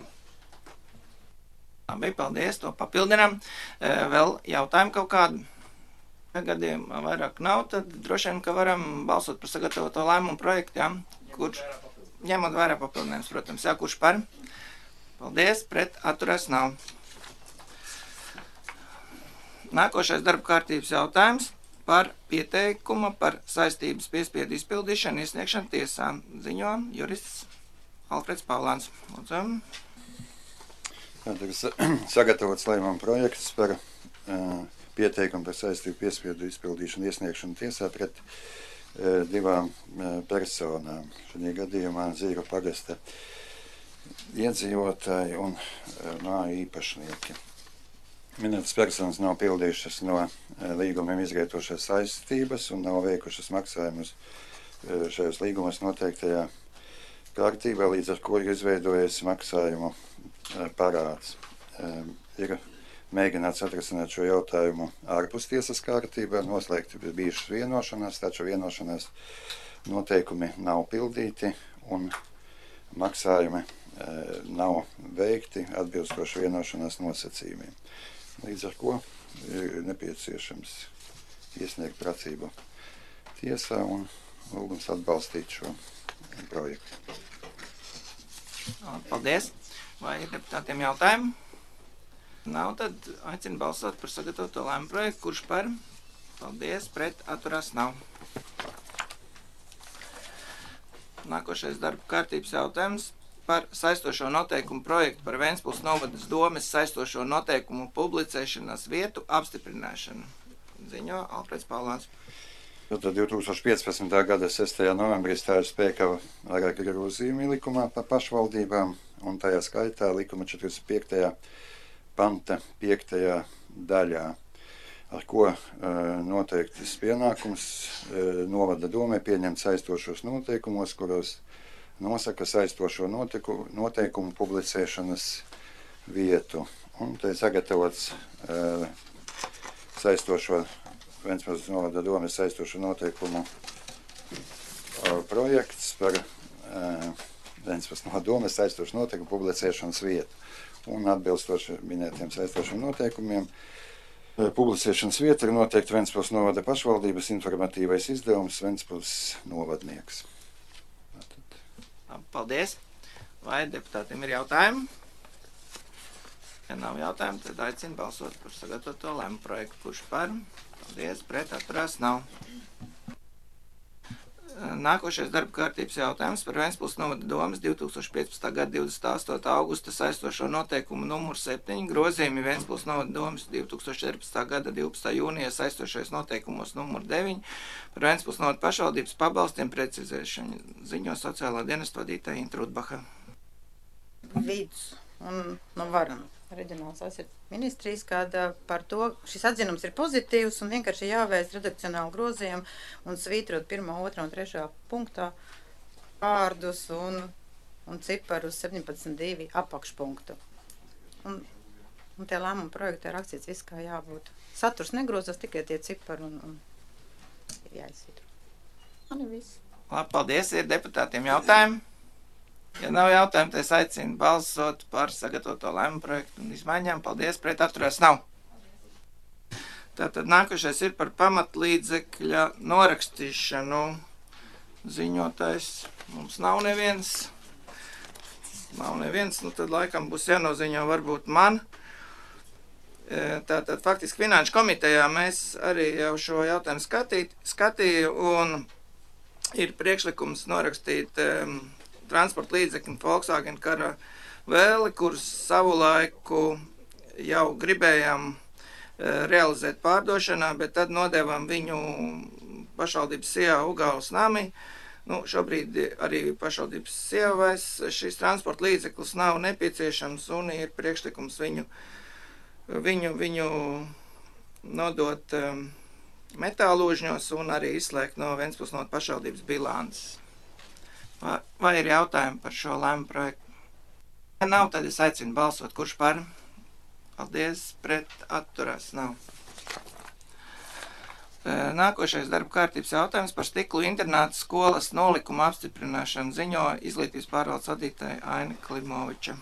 Labi, paldies, to papildinām. Vēl jautājumu kaut kādu? Gadījumā vairāk nav, tad droši vien, ka varam balsot par sagatavoto lēmumu projektu, jā, kurš ņemot vairāk papildinājums, protams, jā, kurš par. Paldies, pret atturēs nav. Nākošais darba kārtības jautājums par pieteikumu par saistības piespiedu izpildīšanu iesniegšanu tiesā. Ziņo jurists Alfreds Pāvlāns. Lūdzu. Tagad sagatavots lēmuma projekts par uh, pieteikumu par saistību piespiedu izpildīšanu iesniegšanu tiesā pret uh, divām uh, personām. Šajā gadījumā Zīru pagasta iedzīvotāji un uh, māju īpašnieki. Minētas personas nav pildījušas no uh, līgumiem izrietošās saistības un nav veikušas maksājumus uh, šajos līgumos noteiktajā kārtībā, līdz ar ko ir izveidojies maksājumu parāds. Ir mēģināts atrisināt šo jautājumu ārpus tiesas kārtībā, noslēgti bijušas vienošanās, taču vienošanās noteikumi nav pildīti un maksājumi nav veikti atbilstoši vienošanās nosacījumiem. Līdz ar ko ir nepieciešams iesniegt prasību tiesā un lūgums atbalstīt šo projektu. Paldies! Vai ir deputātiem jautājumi? Nav, tad aicinu balsot par sagatavoto lēmumu projektu, kurš par. Paldies, pret atturās nav. Nākošais darba kārtības jautājums par saistošo noteikumu projektu par Ventspils novadas domes saistošo noteikumu publicēšanas vietu apstiprināšanu. Ziņo Alfreds Pāvlāns. Tad divi tūkstoši piecpadsmitā gada sestajā novembrī stājas spēkā vairāki grozījumi likumā par pašvaldībām, un tajā skaitā likuma četrdesmit piektajā panta piektajā daļā, ar ko uh, noteiktas pienākums uh, novada domē pieņemt saistošos noteikumos, kuros nosaka saistošo notiku, noteikumu publicēšanas vietu. Un te sagatavots uh, saistošo, Ventspils novada domes saistošo noteikumu uh, projekts par uh, Ventspils novada domes saistošo noteikumu publicēšanas vietu. Un atbilstoši minētiem saistošiem noteikumiem, uh, publicēšanas vieta ir noteikti Ventspils novada pašvaldības informatīvais izdevums Ventspils novadnieks. Paldies. Vai deputātiem ir jautājumi? Ja nav jautājumu, tad aicinu balsot par sagatavoto lēmumu projektu. Kurš par? Paldies. Pret atturās nav. Nākošais darba kārtības jautājums par Ventspils novada domes divi tūkstoši piecpadsmitā gada divdesmit astotā augusta saistošo noteikumu numuru septiņi, grozījumi Ventspils novada domes divi tūkstoši četrpadsmitā gada divpadsmitā jūnijā saistošais noteikumos numuru deviņi par Ventspils novada pašvaldības pabalstiem precizēšanu, ziņo sociālā dienesta vadītāja Inta Rudbaha. Vidus un no Varanu reģionāls aizsardzības ministrijas, kad par to šis atzinums ir pozitīvs un vienkārši jāveic redakcionāli grozījumi un svītrot pirmā, otrā un trešā punktā vārdus un, un ciparus septiņpadsmit divi apakšpunktu. Un, un tie lēmuma projekti ir rakstīts viss, kā jābūt. Saturs negrozās, tikai tie cipari un, un ir jāizsvītro. Man ir viss. Labi, paldies. Ir deputātiem jautājumi? Ja nav jautājumu, tad es aicinu balsot par sagatavoto lēmumu projektu un izmaiņām. Paldies, pret atturās nav. Tātad nākošais ir par pamatlīdzekļa norakstīšanu. Ziņotājs mums nav neviens. Nav neviens, nu tad laikam būs jānoziņo varbūt man. Tātad faktiski Finanšu komitejā mēs arī jau šo jautājumu skatīt, skatīju un ir priekšlikums norakstīt um, transporta līdzekļu Volkswagen Karavēli, kurus savu laiku jau gribējām e, realizēt pārdošanā, bet tad nodevām viņu pašvaldības sievā Ugāles namī. Nu, šobrīd arī pašvaldības sievais šīs transporta līdzeklis nav nepieciešams un ir priekšlikums viņu, viņu, viņu nodot um, metālūžņos un arī izslēgt no Ventspils novada pašvaldības bilances. Vai, vai ir jautājumi par šo lēmumu projektu? Ja nav, tad es aicinu balsot. Kurš par? Paldies, pret atturās nav. Nākošais darba kārtības jautājums par Stiklu internāta skolas nolikumu apstiprināšanu ziņo izglītības pārvaldes vadītāja Aina Klimoviča.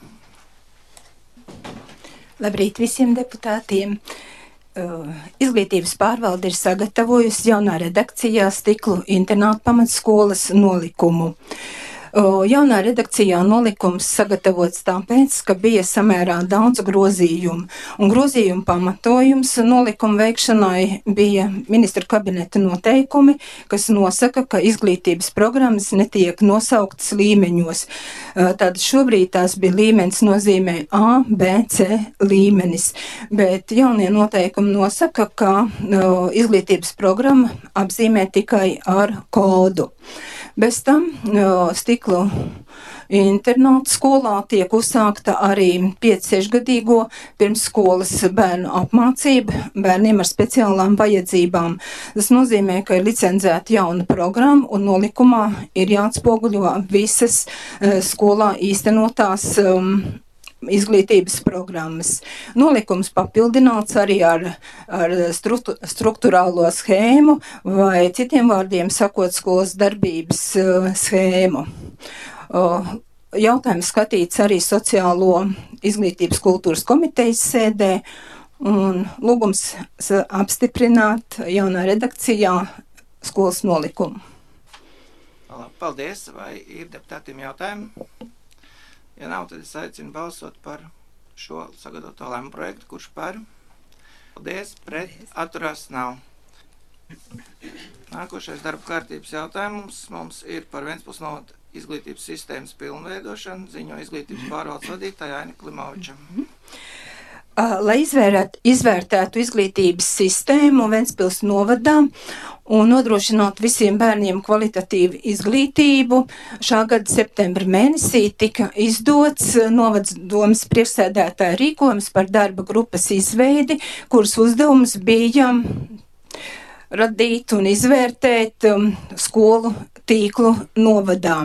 Labrīt visiem deputātiem! Izglītības pārvalde ir sagatavojusi jaunā redakcijā Stiklu internāta pamatskolas nolikumu. Jaunā redakcijā nolikums sagatavots tāpēc, ka bija samērā daudz grozījumu, un grozījumu pamatojums nolikuma veikšanai bija ministra kabineta noteikumi, kas nosaka, ka izglītības programmas netiek nosauktas līmeņos. Tātad šobrīd tās bija līmenis nozīmē A, B, C līmenis, bet jaunie noteikumi nosaka, ka izglītības programma apzīmē tikai ar kodu. Bez tam Stiklu internāta skolā tiek uzsākta arī pieci sešgadīgo pirmsskolas bērnu apmācība bērniem ar speciālām vajadzībām. Tas nozīmē, ka ir licencēta jauna programma un nolikumā ir jāatspoguļo visas uh, skolā īstenotās um, izglītības programmas. Nolikums papildināts arī ar, ar struktu, struktūrālo schēmu vai citiem vārdiem sakot skolas darbības uh, schēmu. Uh, jautājums skatīts arī sociālo izglītības kultūras komitejas sēdē un lūgums apstiprināt jaunā redakcijā skolas nolikumu. Paldies, vai ir deputātiem jautājumi? Ja nav, tad es aicinu balsot par šo sagatavoto lēmumu projektu. Kurš par? Paldies, pret atturās nav. Nākošais darba kārtības jautājums mums ir par Ventspils novada izglītības sistēmas pilnveidošanu, ziņo izglītības pārvaldes vadītāja Aina Klimoviča. lai izvērēt, izvērtētu izglītības sistēmu Ventspils novadā un nodrošinātu visiem bērniem kvalitatīvu izglītību. Šā gada septembra mēnesī tika izdots novads domas priekšsēdētāja rīkojums par darba grupas izveidi, kuras uzdevums bija radīt un izvērtēt um, skolu tīklu novadā.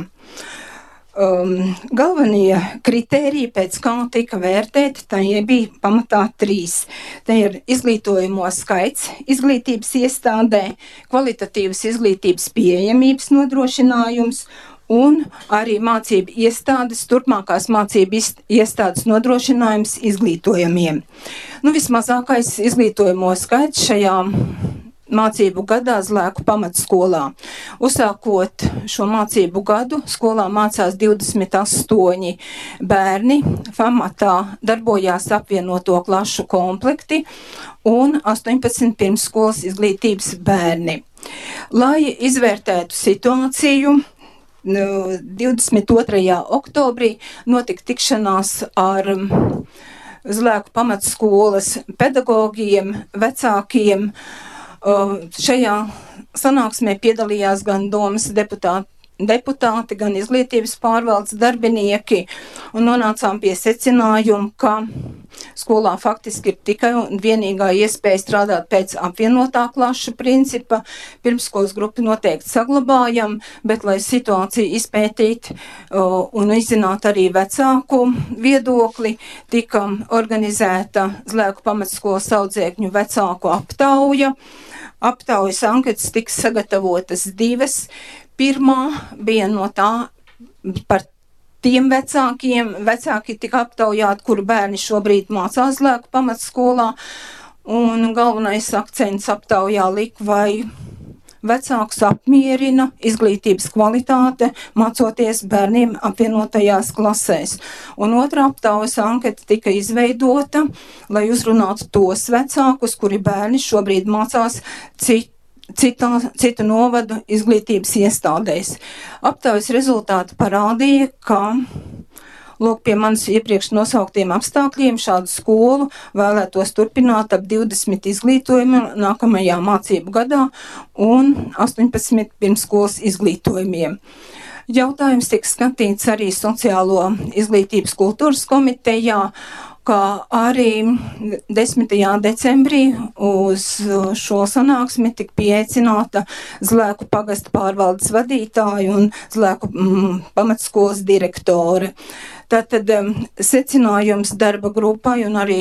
Um, galvenie kritēriji, pēc kā tika vērtēti, tie bija pamatā trīs. Te ir izglītojamo skaits izglītības iestādē, kvalitatīvas izglītības pieejamības nodrošinājums un arī mācību iestādes, turpmākās mācību iestādes nodrošinājums izglītojamiem. Nu, vismazākais izglītojamo skaits šajā mācību gadā Zlēku pamatskolā. Uzsākot šo mācību gadu, skolā mācās divdesmit astoņi bērni, pamatā darbojās apvienoto klašu komplekti un astoņpadsmit pirmsskolas izglītības bērni. Lai izvērtētu situāciju, divdesmit otrajā oktobrī notika tikšanās ar Zlēku pamatskolas pedagogiem, vecākiem. Šajā sanāksmē piedalījās gan domas deputāti, deputāti, gan izglītības pārvaldes darbinieki, un nonācām pie secinājuma, ka skolā faktiski ir tikai un vienīgā iespēja strādāt pēc apvienotā klašu principa. Pirmskolas grupu noteikti saglabājam, bet, lai situāciju izpētīt uh, un izzināt arī vecāku viedokli, tika organizēta Zlēku pamatskolas audzēkņu vecāku aptauja. Aptaujas anketas tiks sagatavotas divas. Pirmā bija no tā par tiem vecākiem, vecāki tika aptaujāti, kuru bērni šobrīd mācās Zlēku pamatskolā, un galvenais akcents aptaujā lika, vai vecākus apmierina izglītības kvalitāte, mācoties bērniem apvienotajās klasēs. Un otrā aptaujas anketa tika izveidota, lai uzrunātu tos vecākus, kuri bērni šobrīd mācās citu Citā, citu novadu izglītības iestādēs. Aptaujas rezultāti parādīja, ka lūk, pie manis iepriekš nosauktiem apstākļiem šādu skolu vēlētos turpināt ap divdesmit izglītojumiem nākamajā mācību gadā un astoņpadsmit pirmsskolas izglītojumiem. Jautājums tiek skatīts arī Sociālo izglītības kultūras komitejā, kā arī desmitajā decembrī uz šo sanāksmi tika pieaicināta Zlēku pagasta pārvaldes vadītāja un Zlēku mm, pamatskolas direktore. Tātad secinājums darba grupai un arī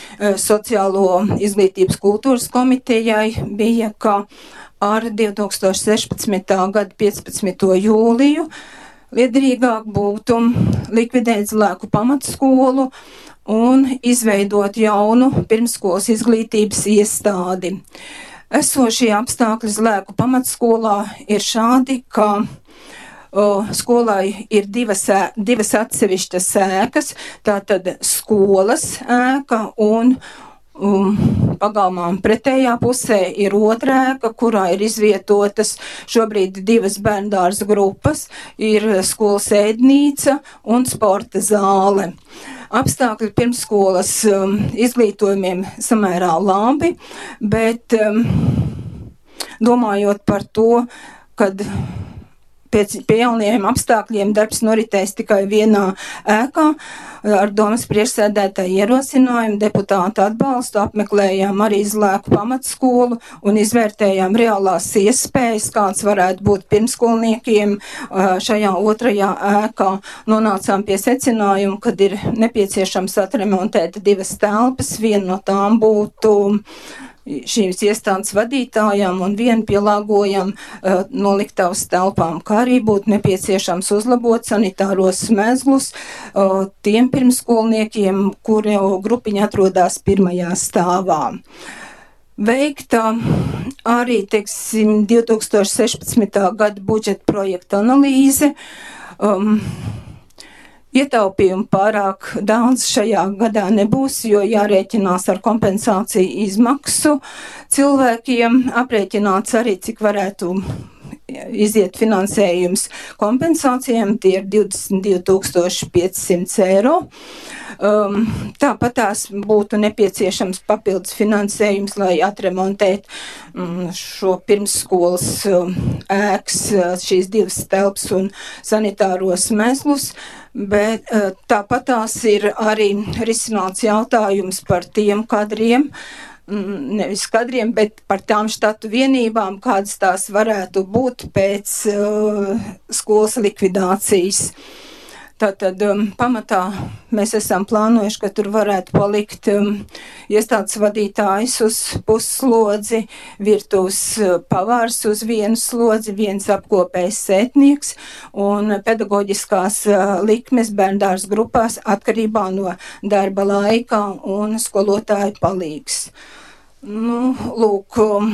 Sociālo izglītības kultūras komitejai bija, ka ar divi tūkstoši sešpadsmitā gada piecpadsmito jūliju liederīgāk būtu likvidēt Zlēku pamatskolu un izveidot jaunu pirmsskolas izglītības iestādi. Esošie apstākļi Zlēku pamatskolā ir šādi, ka o, skolai ir divas, divas atsevišķas ēkas, tātad skolas ēka un Um, pagalmā un pretējā pusē ir otrā ēka, kurā ir izvietotas šobrīd divas bērndārza grupas, ir skolas ēdnīca un sporta zāle. Apstākļi pirmsskolas um, izglītojumiem samērā labi, bet um, domājot par to, kad pēc pie jaunajiem apstākļiem darbs noritēs tikai vienā ēkā, ar domas priekšsēdētāju ierosinājumu deputātu atbalstu apmeklējām arī Zlēku pamatskolu un izvērtējām reālās iespējas, kāds varētu būt pirmskolniekiem šajā otrajā ēkā. Nonācām pie secinājuma, kad ir nepieciešams atremontēt divas telpas, viena no tām būtu šīs iestādes vadītājām un vienu pielāgojam uh, noliktavas telpām, kā arī būtu nepieciešams uzlabot sanitāros mezglus uh, tiem pirmskolniekiem, kuri grupiņa atrodas pirmajā stāvā. Veikta arī, teiksim, divi tūkstoši sešpadsmitā gada budžeta projekta analīze. Um, Ietaupījumu pārāk daudz šajā gadā nebūs, jo jārēķinās ar kompensāciju izmaksu cilvēkiem, aprēķināts arī, cik varētu iziet finansējums kompensācijām, tie ir divdesmit divi tūkstoši piecsimt eiro. Um, tāpat tās būtu nepieciešams papildus finansējums, lai atremontētu um, šo pirmsskolas um, ēkas, šīs divas telpas un sanitāros mezglus, bet uh, tāpat tās ir arī risināts jautājums par tiem kadriem, nevis kadriem, bet par tām štatu vienībām, kādas tās varētu būt pēc uh, skolas likvidācijas. Tātad um, pamatā mēs esam plānojuši, ka tur varētu palikt um, iestādes vadītājs uz pusslodzi, virtuves uh, pavārs uz vienu slodzi, viens apkopējs sētnieks un pedagoģiskās uh, likmes bērndārs grupās atkarībā no darba laika un skolotāju palīgs. Nu, lūk, um,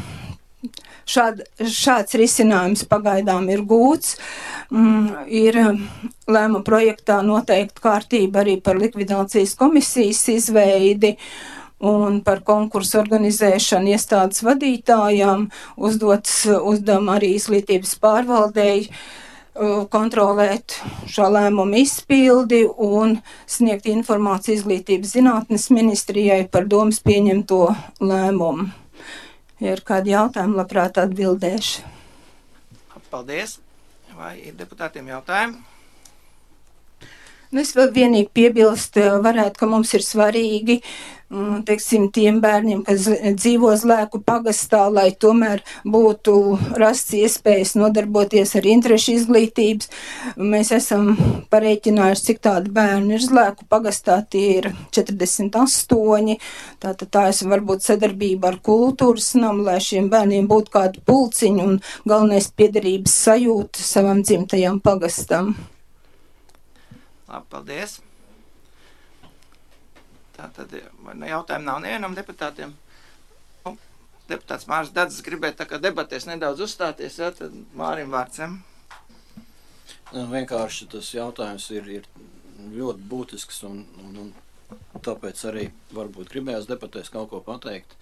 Šād, šāds risinājums pagaidām ir gūts. Mm, ir lēmuma projektā noteikta kārtība arī par likvidācijas komisijas izveidi un par konkursu organizēšanu iestādes vadītājām, uzdots uzdevumi arī izglītības pārvaldēji kontrolēt šā lēmuma izpildi un sniegt informāciju izglītības zinātnes ministrijai par domas pieņemto lēmumu. Ja ir kādi jautājumi, labprāt atbildēšu. Paldies. Vai ir deputātiem jautājumi? Nu, es vēl vienīgi piebilst varētu, ka mums ir svarīgi, teiksim, tiem bērniem, kas dzīvo Zlēku pagastā, lai tomēr būtu rasts iespējas nodarboties ar interešu izglītības. Mēs esam pareiķinājuši, cik tādi bērni ir Zlēku pagastā, tie ir četrdesmit astoņi. Tātad tā es varbūt sadarbība ar kultūras namu, lai šiem bērniem būtu kādu pulciņu un galvenais piederības sajūta savam dzimtajam pagastam. Labi, paldies. Tātad jautājumu nav nevienam deputātiem. Nu, deputāts Māris Dadzis gribēja tā kā debatēs nedaudz uzstāties, ja, tad Mārim vārdsam. Vienkārši tas jautājums ir, ir ļoti būtisks un, un, un tāpēc arī varbūt gribējās debatēs kaut ko pateikt.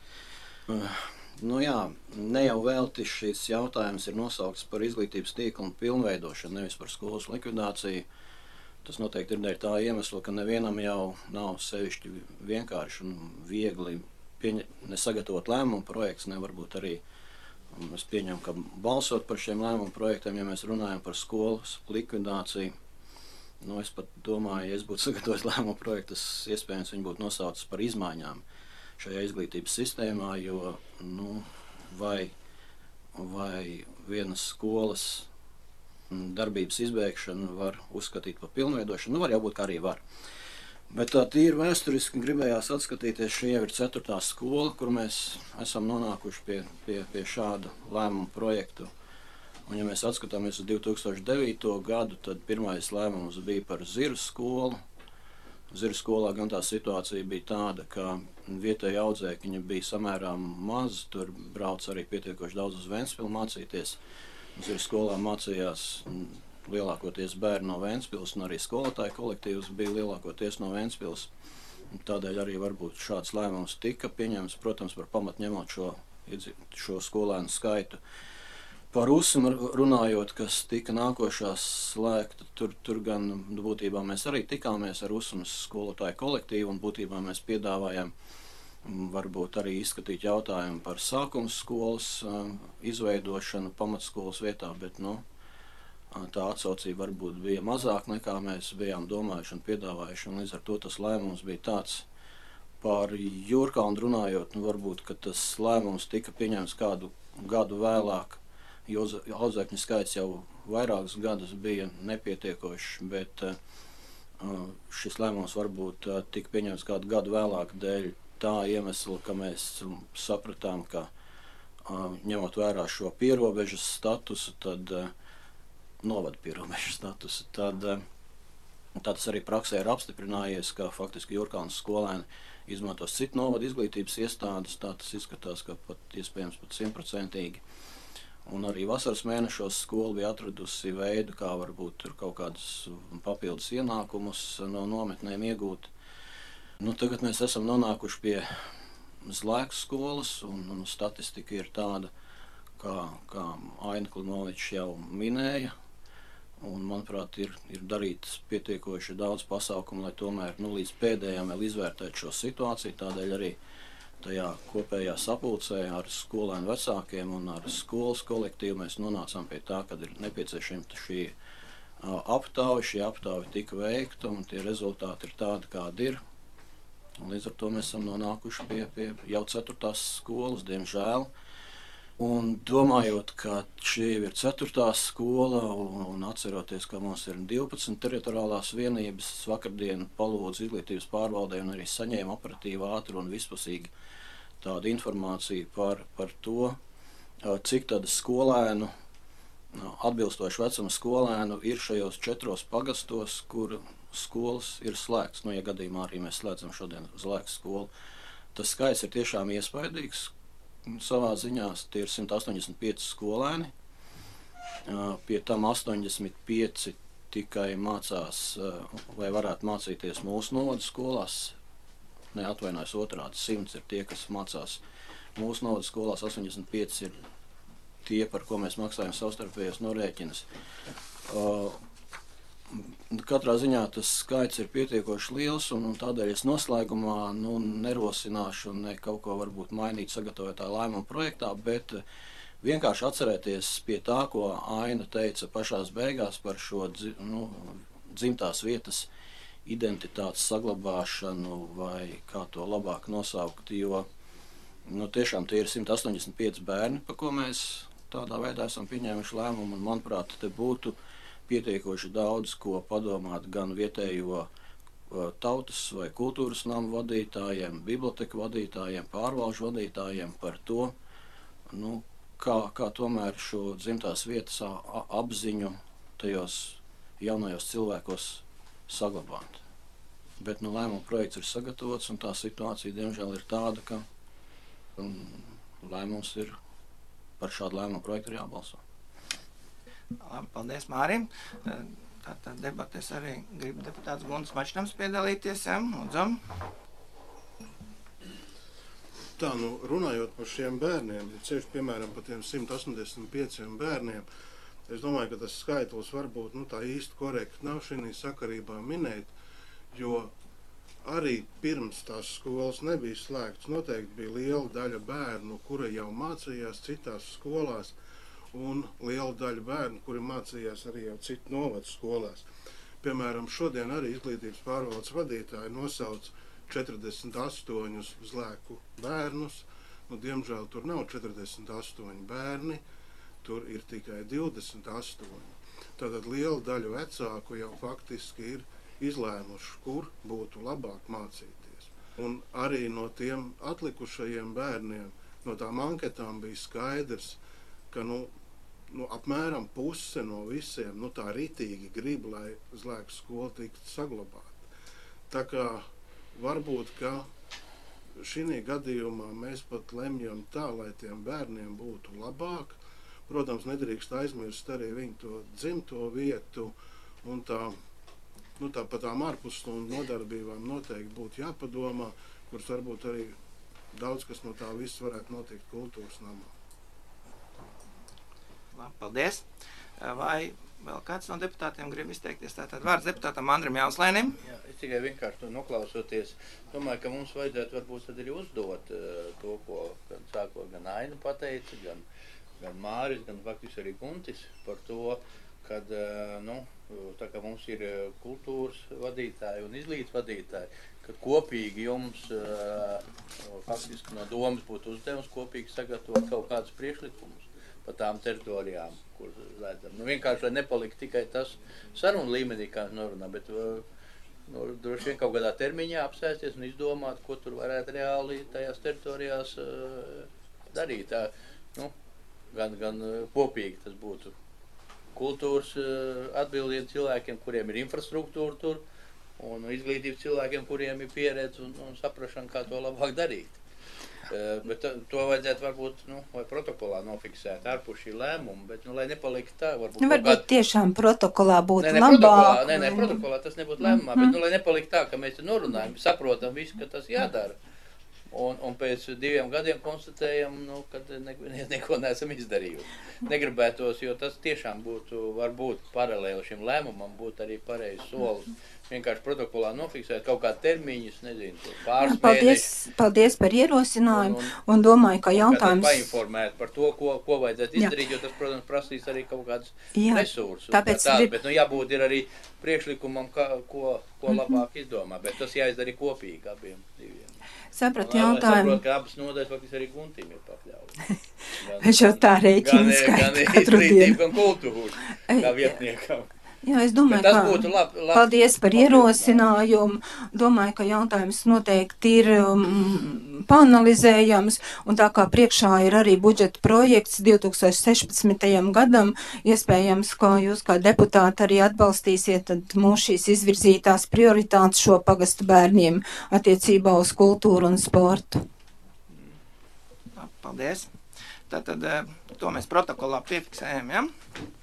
Nu jā, ne jau velti šis jautājums ir nosaukts par izglītības tīklu pilnveidošanu, nevis par skolas likvidāciju. Tas noteikti ir dēļ tā iemesla, ka nevienam jau nav sevišķi vienkārši un viegli pieņa, nesagatavot lēmumu projekts, ne varbūt arī mēs pieņemam, ka balsot par šiem lēmumu projektiem, ja mēs runājam par skolas likvidāciju. Nu, es pat domāju, ja es būtu sagatavojis lēmumu projektu, tas iespējams viņi būtu nosaucis par izmaiņām šajā izglītības sistēmā, jo nu, vai, vai vienas skolas darbības izbeigšanu var uzskatīt par pilnveidošanu, nu var jau būt, kā arī var. Bet tā tīri vēsturiski gribējās atskatīties, šī jau ir ceturtā skola, kur mēs esam nonākuši pie, pie, pie šāda lēmuma projektu. Un ja mēs atskatāmies uz divi tūkstoši devīto gadu, tad pirmais lēmums bija par Ziru skolu. Ziru skolā gan tā situācija bija tāda, ka vietēji audzēkņi bija samērā maz, tur brauc arī pietiekoši daudz uz Ventspili mācīties. Ziru skolā mācījās lielākoties bērni no Ventspils, un arī skolotāju kolektīvs bija lielākoties no Ventspils. Tādēļ arī varbūt šāds lēmums tika pieņemts, protams, par pamatu ņemot šo, šo skolēnu skaitu. Par Usmu runājot, kas tika nākošās slēgta, tur, tur gan būtībā mēs arī tikāmies ar Usmas skolotāju kolektīvu, un būtībā mēs piedāvājam varbūt arī izskatīt jautājumu par sākums skolas izveidošanu pamatskolas vietā, bet nu, tā atsaucība varbūt bija mazāk nekā mēs bijām domājuši un piedāvājuši, un līdz ar to tas lēmums bija tāds. Par Jūrkalnu runājot, nu varbūt, ka tas lēmums tika pieņemts kādu gadu vēlāk, jo audzēkņu skaits jau vairākus gadus bija nepietiekošs, bet šis lēmums varbūt tika pieņemts kādu gadu vēlāk dēļ tā iemesla, ka mēs sapratām, ka ņemot vērā šo pierobežas statusu, tad novada pierobežas statusu, tad tā tas arī praksē ir apstiprinājies, ka faktiski Jūrkalnas skolēni izmantos citu novada izglītības iestādes, tā tas izskatās, ka pat iespējams pat simtprocentīgi. Un arī vasaras mēnešos skola bija atradusi veidu, kā varbūt tur kaut kādus papildus ienākumus no nometnēm iegūt. Nu, tagad mēs esam nonākuši pie Zlēku skolas, un, un statistika ir tāda, kā, kā Aina Klimovičs jau minēja, un, manuprāt, ir, ir darīts pietiekoši daudz pasākumu, lai tomēr nu, līdz pēdējām vēl izvērtētu šo situāciju, tādēļ arī tajā kopējā sapulcē ar skolēnu vecākiem un ar skolas kolektīvu mēs nonācām pie tā, ka ir nepieciešama šī aptauja, šī aptauja tika veikta, un tie rezultāti ir tādi, kādi ir. Un līdz ar to mēs esam nonākuši pie, pie jau ceturtās skolas, diemžēl. Un domājot, ka šī ir ceturtā skola, un, un atceroties, ka mums ir divpadsmit teritoriālās vienības, es vakardien palūdzu izglītības pārvaldē un arī saņēmu operatīvu ātru un vispusīgi tādu informāciju par, par to, cik tāda skolēnu, atbilstoši vecuma skolēnu ir šajos četros pagastos, kur skolas ir slēgts. Nu, ja gadījumā arī mēs slēdzam šodien slēgts skolu. Tas skaits ir tiešām iespaidīgs. Savā ziņā tie ir simt astoņdesmit pieci skolēni. Pie tam astoņdesmit pieci tikai mācās, vai varētu mācīties mūsu novada skolās. Ne, atvainojos otrādi, simts ir tie, kas mācās mūsu novada skolās, astoņdesmit pieci ir tie, par ko mēs maksājam savstarpējos norēķinus. Uh, katrā ziņā tas skaits ir pietiekoši liels, un, un tādēļ es noslēgumā nu, nerosināšu ne kaut ko varbūt mainīt sagatavotāju lēmumu projektā, bet vienkārši atcerēties pie tā, ko Aina teica pašās beigās par šo nu, dzimtās vietas identitātes saglabāšanu, vai kā to labāk nosaukt, jo nu, tiešām tie ir simt astoņdesmit pieci bērni, pa ko mēs tādā veidā esam pieņēmuši lēmumu, un, manuprāt, te būtu pietiekoši daudz, ko padomāt gan vietējo tautas vai kultūras namu vadītājiem, biblioteku vadītājiem, pārvalžu vadītājiem par to, nu, kā, kā tomēr šo dzimtās vietas apziņu tajos jaunajos cilvēkos saglabāt. Bet nu, lēmuma projekts ir sagatavots, un tā situācija, diemžēl, ir tāda, ka un, lēmums ir par šādu lēmumu projektu ir jābalso. Labi, paldies Mārim. Tātad debatēs arī grib deputāts Guntis Mačnams piedalīties. Ja? Lūdzam. Tā, nu, runājot par šiem bērniem, ceļš, piemēram, par tiem simt astoņdesmit pieciem bērniem, es domāju, ka tas skaitlis varbūt nu, tā īsti korekti nav šī sakarībā minēt, jo arī pirms tās skolas nebija slēgts. Noteikti bija liela daļa bērnu, kura jau mācījās citās skolās, un liela daļa bērnu, kuri mācījās arī jau citu novadu skolās. Piemēram, šodien arī izglītības pārvaldes vadītāji nosauc četrdesmit astoņus slēgtu bērnus. Nu, diemžēl tur nav četrdesmit astoņi bērni, tur ir tikai divdesmit astoņi. Tātad liela daļa vecāku jau faktiski ir izlēmuši, kur būtu labāk mācīties. Un arī no tiem atlikušajiem bērniem, no tām anketām bija skaidrs, ka nu, nu, apmēram puse no visiem nu, tā ritīgi grib, lai slēgta skola tiktu saglabāta. Tā kā varbūt, ka šī gadījumā mēs pat lemjam tā, lai tiem bērniem būtu labāk. Protams, nedrīkst aizmirst arī viņu to dzimto vietu un tā Nu, tā par tām ārpusstundu nodarbībām noteikti būtu jāpadomā, kuras varbūt arī daudz kas no tā viss varētu notikt kultūras namā. Labi, paldies. Vai vēl kāds no deputātiem grib izteikties? Tātad vārds deputātam Andrim Jāuslēnim. Jā, es tikai vienkārši noklausoties, domāju, ka mums vajadzētu varbūt tad arī uzdot uh, to, ko gan sākot gan Aina pateica, gan, gan Māris, gan faktiski arī Guntis par to, kad, nu, tā kā mums ir kultūras vadītāji un izglītības vadītāji, kad kopīgi jums faktiski no domas būtu uzdevums kopīgi sagatavot kaut kādus priekšlikumus par tām teritorijām, kur redzam. Nu, vienkārši, lai nepalikt tikai tas sarunu līmenī, kā norunā, bet nu, droši vien kaut kādā termiņā apsēsties un izdomāt, ko tur varētu reāli tajās teritorijās darīt. Tā, nu, gan, gan kopīgi tas būtu. Kultūras atbildiem cilvēkiem, kuriem ir infrastruktūra tur, un izglītības cilvēkiem, kuriem ir pieredze un, un saprašana, kā to labāk darīt. Uh, bet to vajadzētu varbūt nu, vai protokolā nofiksēt ārpus šī lēmuma, bet nu, lai nepalikt tā, varbūt... Nu, varbūt kād... tiešām protokolā būtu nē, nē, labāk. Protokolā, nē, nē, protokolā tas nebūtu lēmumā, mm -hmm. bet nu, lai nepalikt tā, ka mēs te norunājam, saprotam visu, ka tas jādara. Un, un pēc diviem gadiem konstatējam, nu, kad ne, neko neesam izdarījuši. Negribētos, jo tas tiešām būtu, varbūt paralēli šim lēmumam, būtu arī pareizs solis. Vienkārši protokolā nofiksēt kaut kādu termiņus, nezinu, pāris paldies, mēnešus. Paldies par ierosinājumu un, un, un domāju, ka jautājums... Painformēt par to, ko, ko vajadzētu izdarīt, jā. Jo tas, protams, prasīs arī kaut kādus jā. resursus. Tāpēc tā, grib... Bet, nu, jābūt ir arī priekšlikumam, ka, ko, ko labāk izdomā, bet tas jāizdara kopīgi abiem diviem. Saprat jautājumu. Saprot, ka abas nodaļas faktiski arī Guntim ir pakļautas. Viņš jau tā rēķina skaita katru dienu. Gan kultūru, kā vietniekam. Jā, es domāju, ka lab, lab, paldies par ierosinājumu. Domāju, ka jautājums noteikti ir um, paanalizējams, un tā kā priekšā ir arī budžeta projekts divs tūkstoši sešpadsmitajam gadam, iespējams, ka jūs kā deputāti arī atbalstīsiet tad mūsu šīs izvirzītās prioritātes šo pagastu bērniem attiecībā uz kultūru un sportu. Paldies. Tātad to mēs protokolā piefiksējam, ja?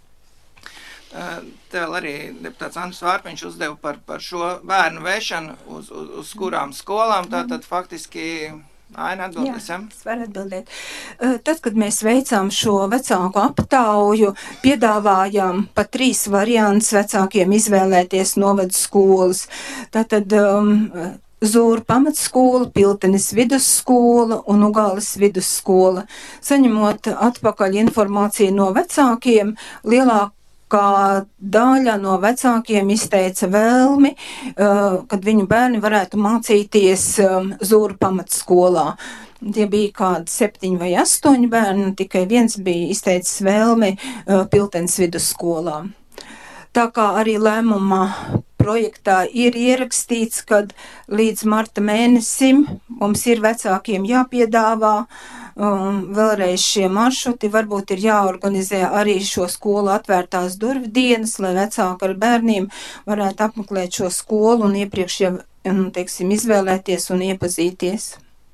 Te vēl arī deputāts Andris Vārpiņš uzdeva par, par šo bērnu vēšanu uz, uz, uz kurām skolām, tātad faktiski Aina atbildes, ja? Jā, es varu atbildēt. Tad, kad mēs veicām šo vecāku aptauju, piedāvājām pa trīs variants vecākiem izvēlēties novadu skolas. Tātad um, Zūra pamatskola, Piltenes vidusskola un Ugāles vidusskola. Saņemot atpakaļ informāciju no vecākiem, lielāk kā daļa no vecākiem izteica vēlmi, uh, kad viņu bērni varētu mācīties um, Zūra pamatskolā. Tie bija kādi septiņi vai astoņi bērni, tikai viens bija izteicis vēlmi uh, Piltenes vidusskolā. Tā kā arī lēmumā projektā ir ierakstīts, kad līdz marta mēnesim mums ir vecākiem jāpiedāvā um, vēlreiz šie maršruti, varbūt ir jāorganizē arī šo skolu atvērtās durvju dienas, lai vecāki ar bērniem varētu apmeklēt šo skolu un iepriekš jau, teiksim, izvēlēties un iepazīties.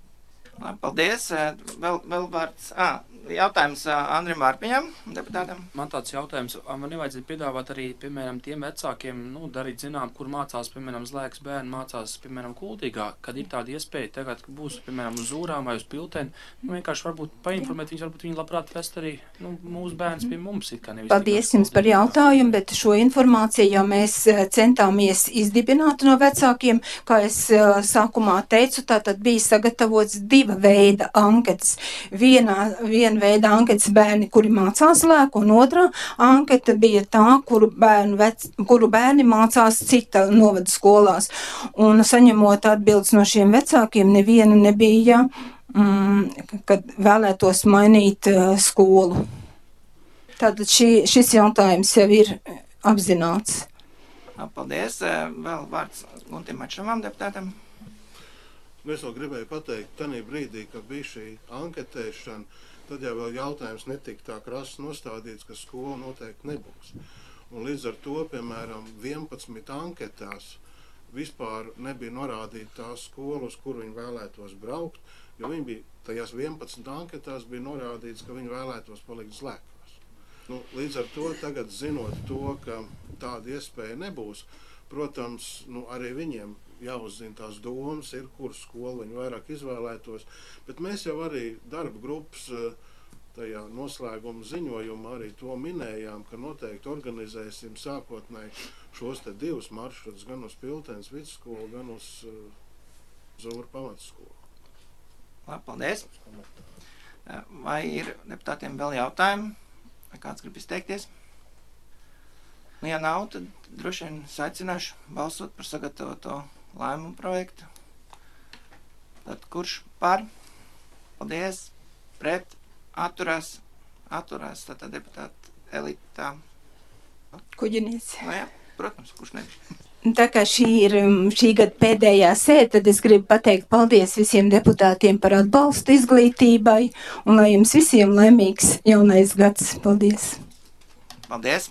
Paldies. Vēl, vēl vārds. Ah, jautājums Andrim Vārpiņam, deputātam. Man tāds jautājums, man nevajadzētu piedāvāt arī, piemēram, tiem vecākiem, nu, darīt zinām, kur mācās, piemēram, Zlēkas bērni mācās, piemēram, Kultīgā, kad ir tāda iespēja tagad, ka būs, piemēram, uz Zūrām vai uz Pilteni, nu, vienkārši varbūt painformēt viņus, varbūt viņi labprāt vest arī, nu, mūsu bērns pie mums ir, kā nevis. Paldies jums par jautājumu, bet šo informāciju jau mēs centāmies izdibināt no vecākiem, kā es sākumā teicu, tātad bija sagatavots diva veida anketas. Viena, viena veida anketas bērni, kuri mācās Lēku, un otrā anketa bija tā, kuru bērni, vec, kuru bērni mācās cita novada skolās. Un saņemot atbildes no šiem vecākiem, neviena nebija, mm, kad vēlētos mainīt uh, skolu. Tātad šī, šis jautājums jau ir apzināts. Paldies. Vēl vārds Guntim Mačavam, deputātam. Es vēl gribēju pateikt, tanī brīdī, kad bija šī anketēšana, tad jau vēl jautājums netika tā krasi nostādīts, ka skola noteikti nebūs. Un līdz ar to, piemēram, vienpadsmit anketās vispār nebija norādīta tā skola, uz kuru viņi vēlētos braukt, jo viņi bija, tajās vienpadsmit anketās bija norādīts, ka viņi vēlētos palikt Zlēkās. Nu, līdz ar to, tagad zinot to, ka tāda iespēja nebūs, protams, nu, arī viņiem jāuzzina tās domas, ir, kur skolu viņi vairāk izvēlētos, bet mēs jau arī darba grupas tajā noslēguma ziņojumā arī to minējām, ka noteikti organizēsim sākotnēji šos te divus maršrutus, gan uz Piltenes vidusskolu, gan uz uh, Zūra pamatskolu. Labi, paldies. Vai ir deputātiem vēl jautājumi? Vai kāds grib izteikties? Nu, ja nav, tad droši vien saicināšu balsot par sagatavoto lēmumu projektu. Tad kurš par? Paldies. Pret. Atturās. Atturās. Tātad deputāta Elita. Kuģinīts. Nu jā, protams, kurš nebija. Tā kā šī ir šī gada pēdējā sēde, tad es gribu pateikt paldies visiem deputātiem par atbalstu izglītībai un lai jums visiem laimīgs jaunais gads. Paldies. Paldies.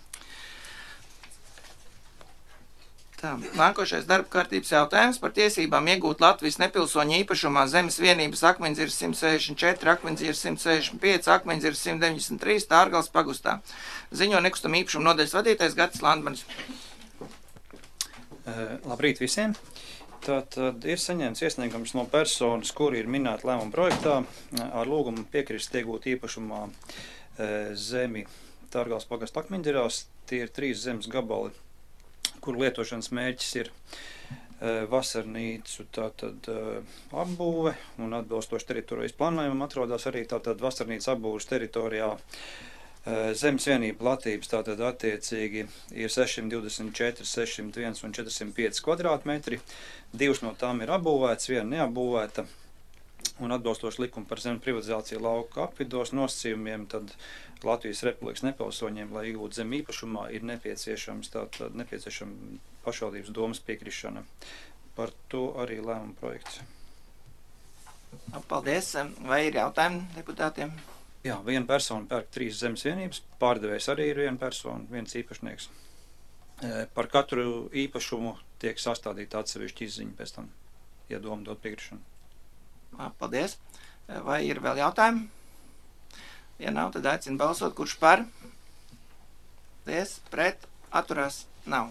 Tā, nākošais darba kārtības jautājums par tiesībām iegūt Latvijas nepilsoņu īpašumā zemes vienības Akmeņdzirs simt sešdesmit četri, Akmeņdzirs simt sešdesmit pieci, Akmeņdzirs simt deviņdesmit trīs, Tārgals pagustā. Ziņo nekustamā īpašuma nodaļas vadītājs Gatis Landmanis. Uh, labrīt visiem! Tātad ir saņemts iesniegums no personas, kuri ir minēti lēmuma projektā, ar lūgumu piekrist iegūt īpašumā zemi Tārgales pagasta Akmeņģerās. Tie ir trīs zemes gabali, kur lietošanas mērķis ir vasarnīcu tātad apbūve un atbilstoši teritorijas plānojumam atrodas arī tātad vasarnīcas apbūves teritorijā. Zemes vienība platības tātad attiecīgi ir sešsimt divdesmit četri, sešsimt viens un četrsimt pieci kvadrātmetri. Divas no tām ir apbūvētas, viena neapbūvēta. Un atbilstoši likumu par zemes privatizāciju lauka apvidos nosacījumiem, tad Latvijas Republikas nepilsoņiem, lai iegūtu zemi īpašumā, ir nepieciešams tātad nepieciešama pašvaldības domas piekrišana. Par to arī lēmuma projekts. Paldies. Vai ir jautājumi deputātiem? Jā, viena persona pērk trīs zemes vienības, pārdevējs arī ir viena persona, viens īpašnieks. Par katru īpašumu tiek sastādīta atsevišķa izziņa pēc tam, ja doma dot piekrišanu. Paldies. Vai ir vēl jautājumi? Ja nav, tad aicinu balsot, kurš par? Paldies, pret, atturās, nav.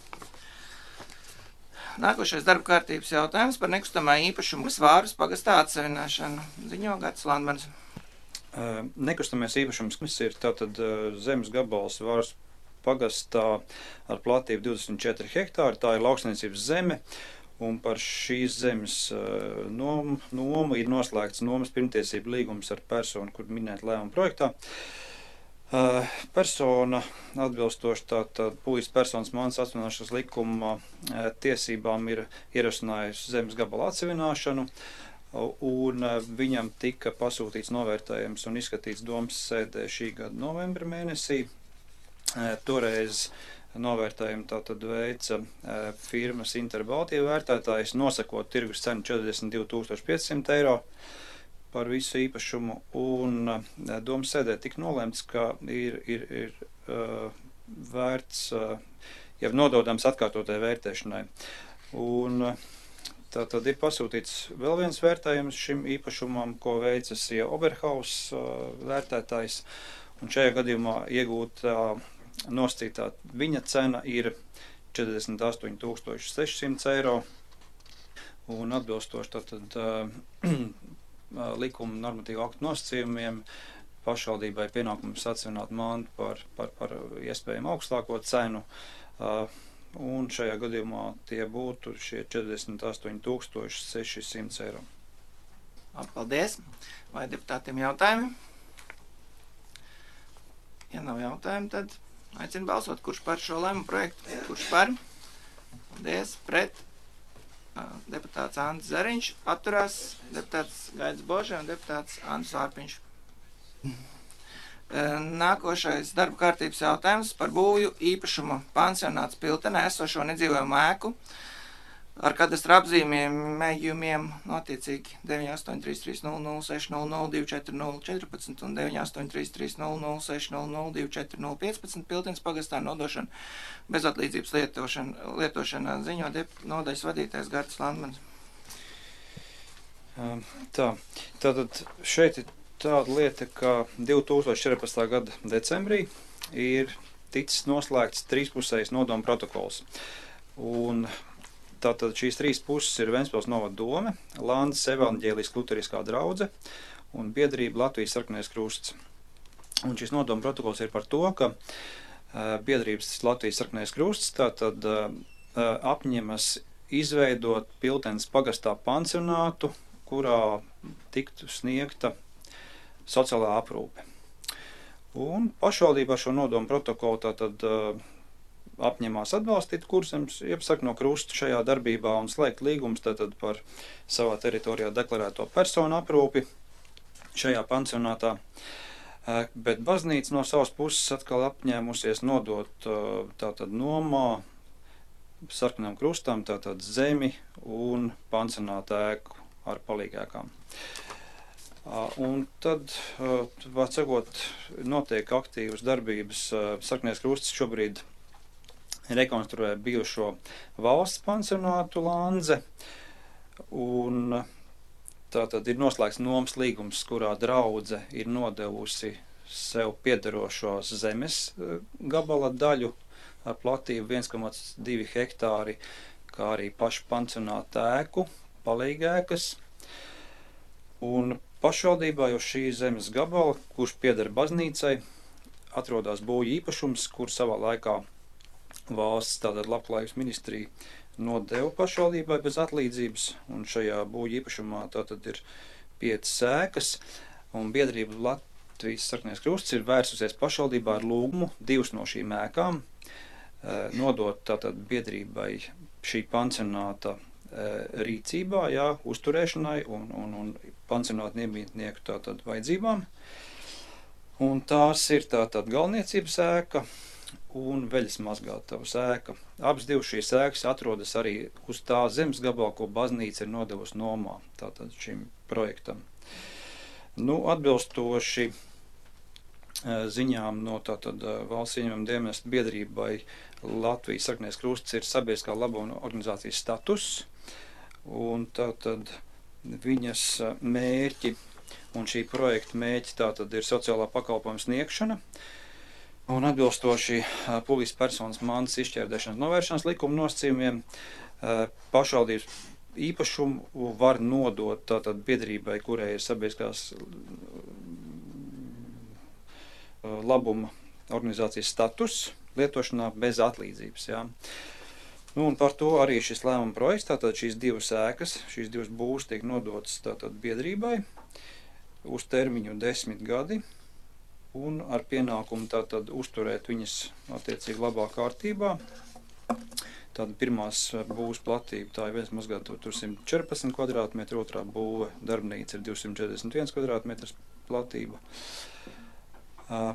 Nākošais darba kārtības jautājums par nekustamā īpašumu Svārus pagastā atsevināšanu. Ziņo Gatis Landmanis. Nekustamies īpašums ir tātad zemes gabals Svārus pagastā ar platību divdesmit četri hektāri. Tā ir lauksaimniecības zeme, un par šīs zemes nomu, nomu ir noslēgts nomas pirmtiesību līgums ar personu, kur minēt lēmuma projektā. Persona atbilstoši tātad pujas personas manas atsevināšanas likuma tiesībām ir ierosinājusi zemes gabala atsevināšanu, un viņam tika pasūtīts novērtējums un izskatīts domas sēdē šī gada novembra mēnesī. Toreiz novērtējumu tātad veica firmas Interbaltija vērtētājs, nosakot tirgus cenu četrdesmit divi tūkstoši pieci simti eiro par visu īpašumu, un domas sēdē tika nolēmts, ka ir, ir, ir uh, vērts, uh, jau nododams atkārtotai vērtēšanai. Un uh, tā tad ir pasūtīts vēl viens vērtējums šim īpašumam, ko veicas ja Oberhaus uh, vērtētājs, un šajā gadījumā iegūtā uh, nostītā viņa cena ir četrdesmit astoņi tūkstoši seši simti eiro, un atbilstoši tātad uh, likuma normatīvu aktu nosacījumiem pašvaldībai pienākums atsevināt mantu par, par, par iespējamu augstāko cenu, uh, un šajā gadījumā tie būtu šie četrdesmit astoņi tūkstoši seši simti eiro. Paldies. Vai deputātiem jautājumi? Ja nav jautājumi, tad aicinu balsot, kurš par šo lēmumu projektu, kurš par? Paldies. Pret? Deputāts Andris Zariņš, atturās deputāts Gaidis Božē un deputāts Andris Vārpiņš. Nākošais darba kārtības jautājums par būvju īpašumu pansionāts Piltenē esošo nedzīvojumu ēku ar kadastra apzīmējumiem notiecīgi deviņi astoņi trīs trīs nulle nulle seši nulle nulle divi četri nulle četrpadsmit un deviņi astoņi trīs trīs nulle nulle seši nulle nulle divi četri nulle piecpadsmit Piltenes pagastā nodošana bezatlīdzības lietošana, lietošana ziņo nodaļas vadītājs Gatis Landmanis. Tā, tātad šeit ir tāda lieta, ka divi tūkstoši četrpadsmitā gada decembrī ir ticis noslēgts trīspusējs nodoma protokols. Un tātad šīs trīs puses ir Ventspils novada dome, Landes evaņģēliskā luteriskā draudze un biedrība Latvijas sarkanais krusts. Un šis nodoma protokols ir par to, ka uh, biedrības Latvijas sarkanais krusts tātad uh, apņemas izveidot Piltenes pagastā pansionātu, kurā tiktu sniegta sociālā aprūpe. Un pašvaldībā šo nodoma protokolu tātad uh, apņemās atbalstīt Kurzemes iepsaka no krusta šajā darbībā un slēgt līgums tātad par savā teritorijā deklarēto personu aprūpi šajā pansionātā. Bet baznīca no savas puses atkal apņēmusies nodot tātad nomā sarkanam krustam tātad zemi un pansionāta ēku ar palīgēkām. Un tad, var sakot, notiek aktīvas darbības. Sarkanais krusts šobrīd rekonstruē bijušo valsts pansionātu Landze, un tātad ir noslēgts nomas līgums, kurā draudze ir nodevusi sev piederošos zemes gabala daļu ar platību viens komats divi hektāri, kā arī pašu pansionātu ēku, palīgēkas. Un pašvaldībā jau šī zemes gabala, kurš pieder baznīcai, atrodas būvju īpašums, kur savā laikā valsts, tātad Labklājības ministrija, nodeva pašvaldībai bez atlīdzības, un šajā būvju īpašumā tātad ir piecas ēkas, un biedrība Latvijas Sarkanais Krusts ir vērsusies pašvaldībā ar lūgumu divas no šīm ēkām nodot tātad biedrībai šī pansionāta rīcībā, jā, uzturēšanai un, un, un pansionāta iemītnieku tātad vajadzībām. Un tās ir tātad galvniecības ēka un veļas mazgātavas ēka. Abas divas šīs ēkas atrodas arī uz tā zemes gabala, ko baznīca ir nodevusi nomā tātad šim projektam. Nu, atbilstoši ziņām no tātad valsts ieņēmuma dienesta biedrībai Latvijas Sarkanais Krusts ir sabiedriskā labuma organizācijas status, un tātad viņas mērķi un šī projekta mērķi tātad ir sociālā pakalpojuma sniegšana, un atbilstoši publiskas personas mantas izšķērdēšanas novēršanas likuma nosacījumiem pašvaldības īpašumu var nodot tātad biedrībai, kurai ir sabiedriskās labuma organizācijas status lietošanā bez atlīdzības. Jā. Nu, un par to arī šis lēmuma projekts, tātad šīs divas ēkas, šīs divas būvs tiek nodotas tātad biedrībai uz termiņu desmit gadi un ar pienākumu tātad uzturēt viņas attiecīgi labā kārtībā. Tāda pirmās būvs platība, tā ir viens mazgātava, tur simt četrpadsmit kvadrātmetri, otrā būve darbnīca ir divsimt četrdesmit viens kvadrātmetrs platība. Uh,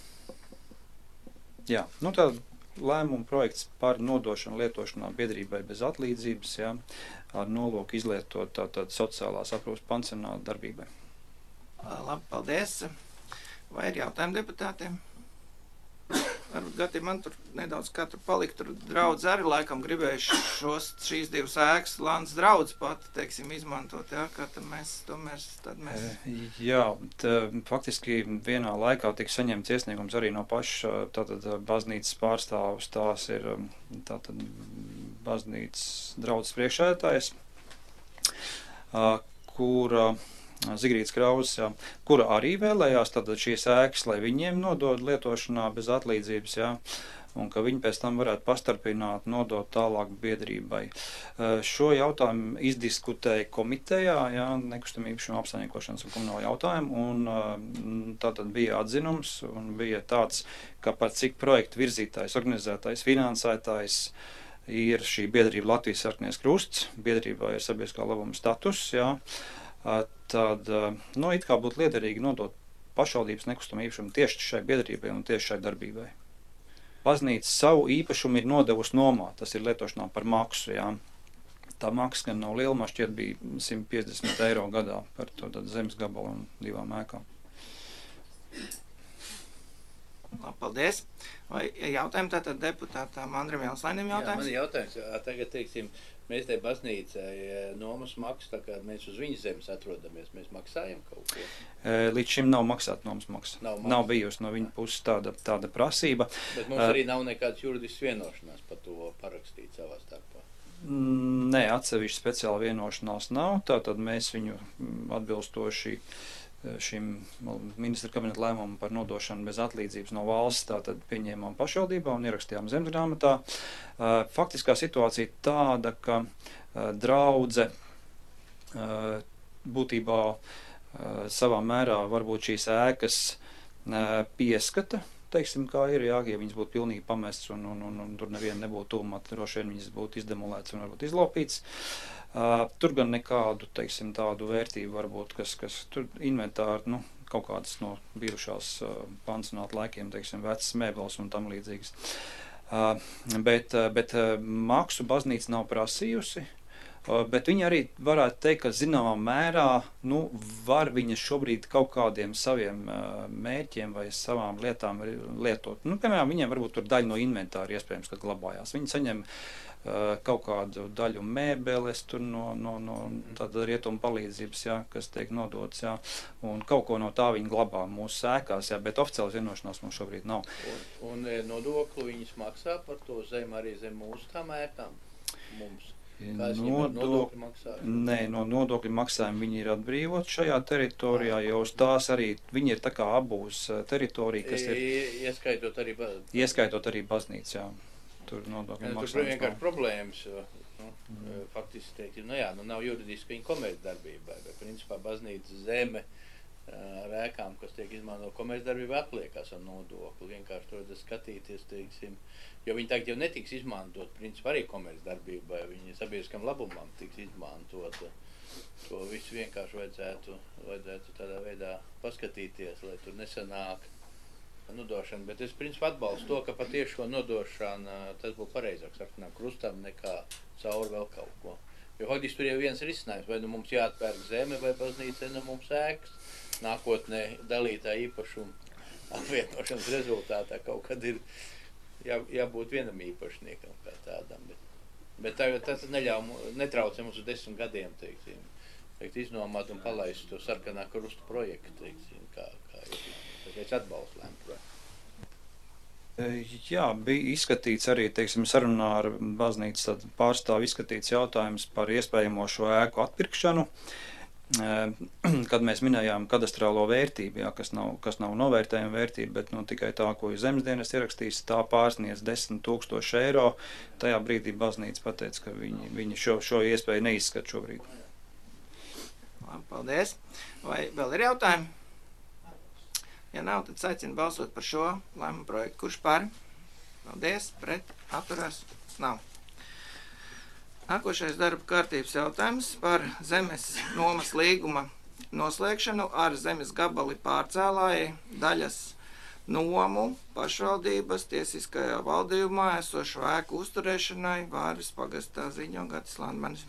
jā, nu tāda lēmuma projekts par nodošanu lietošanā biedrībai bez atlīdzības, jā, ar nolūku izlietot tātad sociālās aprūpes pansionāta darbībai. Labi, paldies. Vai ir jautājumi deputātiem? Varbūt Gati, man tur nedaudz kā tur palikt, tur draudz arī laikam gribējuši šos, šīs divas ēkas Lāns draudz pati, teiksim, izmantot, jā, kā tad mēs, tomēr, tad mēs... Jā, tā, faktiski vienā laikā tika saņemts iesniegums arī no paša, tātad baznīcas pārstāvus, tās ir tātad baznīcas draudzes priekšsēdētājs, kura Zigrīts Krauzes, jā, kura arī vēlējās tātad šīs ēkas, lai viņiem nodod lietošanā bez atlīdzības, jā, un ka viņi pēc tam varētu pastarpināt, nodot tālāk biedrībai. Šo jautājumu izdiskutēja komitejā, jā, nekustamību šim apsaimniekošanas un komunālo jautājumu, un tātad bija atzinums, un bija tāds, ka par cik projektu virzītājs, organizētājs, finansētājs ir šī biedrība Latvijas Sarkanais Krusts, biedrībā ir sabiedriskā labuma status, jā, tad, nu, it kā būtu liederīgi nodot pašvaldības nekustamo īpašumu tieši šai biedrībai un tieši šai darbībai. Baznīca savu īpašumu ir nodevusi nomā, tas ir lietošanā par maksu, jā. Tā maksa, gan nav liela, man šķiet bija simt piecdesmit eiro gadā par to zemes gabalu un divām ēkām. Labi, paldies. Vai jautājumi tātad deputātām Andrim Jānslainim jautājums? Jā, man ir jautājums. Tagad, teiksim, mēs te baznīcai nomas maksu, tā kā mēs uz viņas zemes atrodamies, mēs maksājam kaut ko? Līdz šim nav maksāt nomas maksa. Nav, nav bijusi no viņa puses tāda, tāda prasība. Bet mums arī nav nekāds juridisks vienošanās par to parakstīt savā starpā. Nē, atsevišķi speciāli vienošanās nav, tātad mēs viņu atbilstoši šim ministra kabineta lēmumu par nodošanu bez atlīdzības no valsts tātad pieņēmām pašvaldībā un ierakstījām zemesgrāmatā. Faktiskā situācija tāda, ka draudze būtībā savā mērā varbūt šīs ēkas pieskata, teiksim, kā ir, jā, ja viņas būtu pilnīgi pamestas un, un, un, un tur neviena nebūtu tuvumā, droši vien viņas būtu izdemolētas un varbūt izlopītas. Uh, tur gan nekādu, teiksim, tādu vērtību varbūt, kas, kas tur inventāri, nu, kaut kādas no bijušās uh, pansionāta laikiem, teiksim, vecas mēbeles un tam līdzīgas. Uh, bet bet uh, maksu baznīca nav prasījusi, uh, bet viņi arī varētu teikt, ka zināmā mērā, nu, var viņas šobrīd kaut kādiem saviem uh, mērķiem vai savām lietām lietot. Nu, piemēram, viņiem varbūt tur daļa no inventāra iespējams, kad glabājās. Viņi saņem kaut kādu daļu mēbeles tur no, no, no tāda rietuma palīdzības, jā, kas tiek nodots, jā, un kaut ko no tā viņi glabā mūsu sēkās, jā, bet oficiāls vienošanās mums šobrīd nav. Un, un nodokli viņas maksā par to zem arī zem mūsu tām ēkām? mums? Nodokļu maksājumi? Nē, no nodokļu maksājumi viņi ir atbrīvot šajā teritorijā, jo uz tās arī, viņi ir tā kā abūs teritorija, kas ir... Ieskaitot arī baznīcu. Ieskaitot arī baznīcu, jā. Tur nodokļu maksājums. Tur vienkārši problēmas, nu, mm. faktiski teikt, nu jā, nu nav juridiski viņa komercdarbībai, bet principā baznīca zeme ar ēkām, kas tiek izmanto komercdarbībai, atliekās ar nodokli. Vienkārši to skatīties, teiksim, jo viņi tagad jau netiks izmantot, principā arī komercdarbībai, viņi sabiedriskam labumam tiks izmantot. To visu vienkārši vajadzētu, vajadzētu tādā veidā paskatīties, lai tur nesanāk nodošana, bet es principā atbalstu to, ka patieši šo nodošanu tas būtu pareizāk sarkanām krustam nekā cauri vēl kaut ko. Jo faktiski tur jau viens risinājums, vai nu mums jāatpērk zeme, vai baznīca, nu mums ēkas. Nākotnē dalītā īpašuma apvienošanas rezultātā kaut kad ir jā, jābūt vienam īpašniekam kā tādam. Bet, bet tā, tas neļauj, netraucē mums uz desmit gadiem, teiksim, teikt, iznomāt un palaist to sarkanā krustu projektu, teiksim, kā, kā ir. Es atbalstu lēmu projektu. Jā, bija izskatīts arī, teiksim, sarunā ar baznīcas pārstāvu izskatīts jautājums par iespējamo šo ēku atpirkšanu, kad mēs minējām kadastrālo vērtību, jā, kas nav, kas nav novērtējuma vērtība, bet nu, tikai tā, ko ir zemesdienas ierakstījis, tā pārsniedz desmit tūkstoši eiro. Tajā brīdī baznīca pateica, ka viņi, viņi šo, šo iespēju neizskat šobrīd. Labi, paldies. Vai vēl ir jautājumi? Ja nav, tad aicinu balsot par šo lēmumu projektu. Kurš par? Paldies, pret, atturās? Nav. Nākošais darba kārtības jautājums par zemes nomas līguma noslēgšanu ar zemes gabali pārcēlāji daļas nomu pašvaldības tiesiskajā valdījumā esošo ēku uzturēšanai Vāris pagastā ziņo Gatis Landmanis.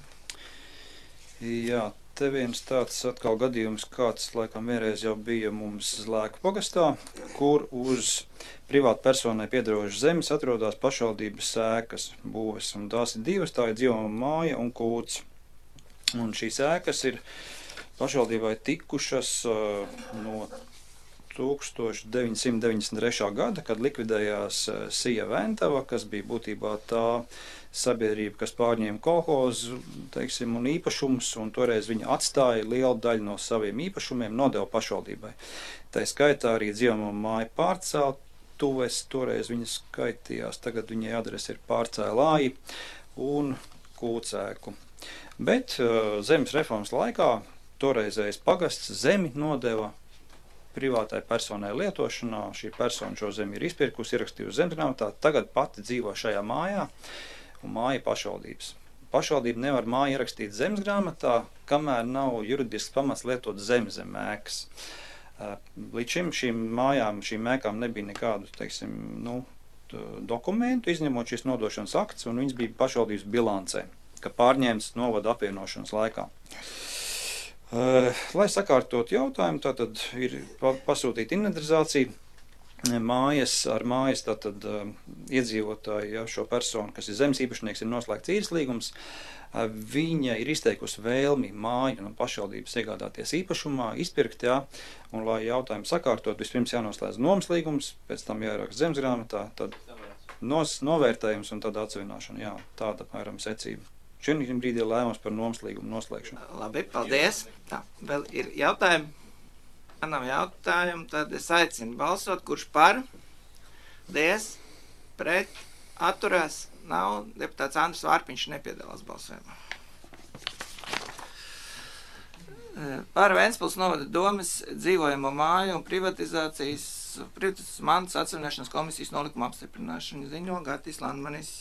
Jā, te viens tāds atkal gadījums, kāds laikam vienreiz jau bija mums Zlēku pagastā, kur uz privātu personai piedarošas zemes atrodas pašvaldības ēkas būves, un tās ir divas, tā ir dzīvojama māja un kūts. Un šīs ēkas ir pašvaldībai tikušas uh, no tūkstoš deviņsimt deviņdesmit trešā gada, kad likvidējās uh, Sija Ventava, kas bija būtībā tā sabiedrība, kas pārņēma kolhozu, teiksim, un īpašumus, un toreiz viņa atstāja lielu daļu no saviem īpašumiem, nodeva pašvaldībai. Tā skaitā arī dzīvojamo māju pārceltuves, toreiz viņa skaitījās, tagad viņai adrese ir Pārcēlāji un Kūcēku. Bet uh, zemes reformas laikā toreizējais pagasts zemi nodeva privātai personai lietošanā. Šī persona šo zemi ir izpirkusi, ierakstījusi zemesgrāmatā, tagad pati dzīvo šajā mājā, un māja pašvaldības. Pašvaldība nevar māju ierakstīt zemesgrāmatā, kamēr nav juridisks pamats lietot zemi zem ēkas. Līdz šim šīm mājām, šīm ēkām nebija nekādu, teiksim, nu, dokumentu, izņemot šīs nodošanas akts, un viņas bija pašvaldības bilancē, ka pārņēmas novada apvienošanas laikā. Lai sakārtot jautājumu, tātad ir pasūtīta inventarizācija, mājas ar mājas tātad uh, iedzīvotāji, ja, šo personu, kas ir zemes īpašnieks, ir noslēgts īres līgums, uh, viņa ir izteikusi vēlmi māju no pašvaldības iegādāties īpašumā, izpirkt, ja, un lai jautājumu sakārtot, vispirms jānoslēdz nomas līgums, pēc tam jāieraksta zemesgrāmatā, tad nos, novērtējums un tad atsevināšana, jā, tāda apmēram secība. Šim brīdī lēmums par nomas līgumu noslēgšanu. Labi, paldies. Tā, vēl ir jautājumi? Ja nav jautājumu, tad es aicinu balsot, kurš par, dies, pret, atturās, nav, deputāts Andris Vārpiņš nepiedalās balsojumā. Par Ventspils novada domes dzīvojamo māju un privatizācijas, privatizācijas mantas atseviļināšanas komisijas nolikuma apstiprināšanu ziņo Gatis Landmanis.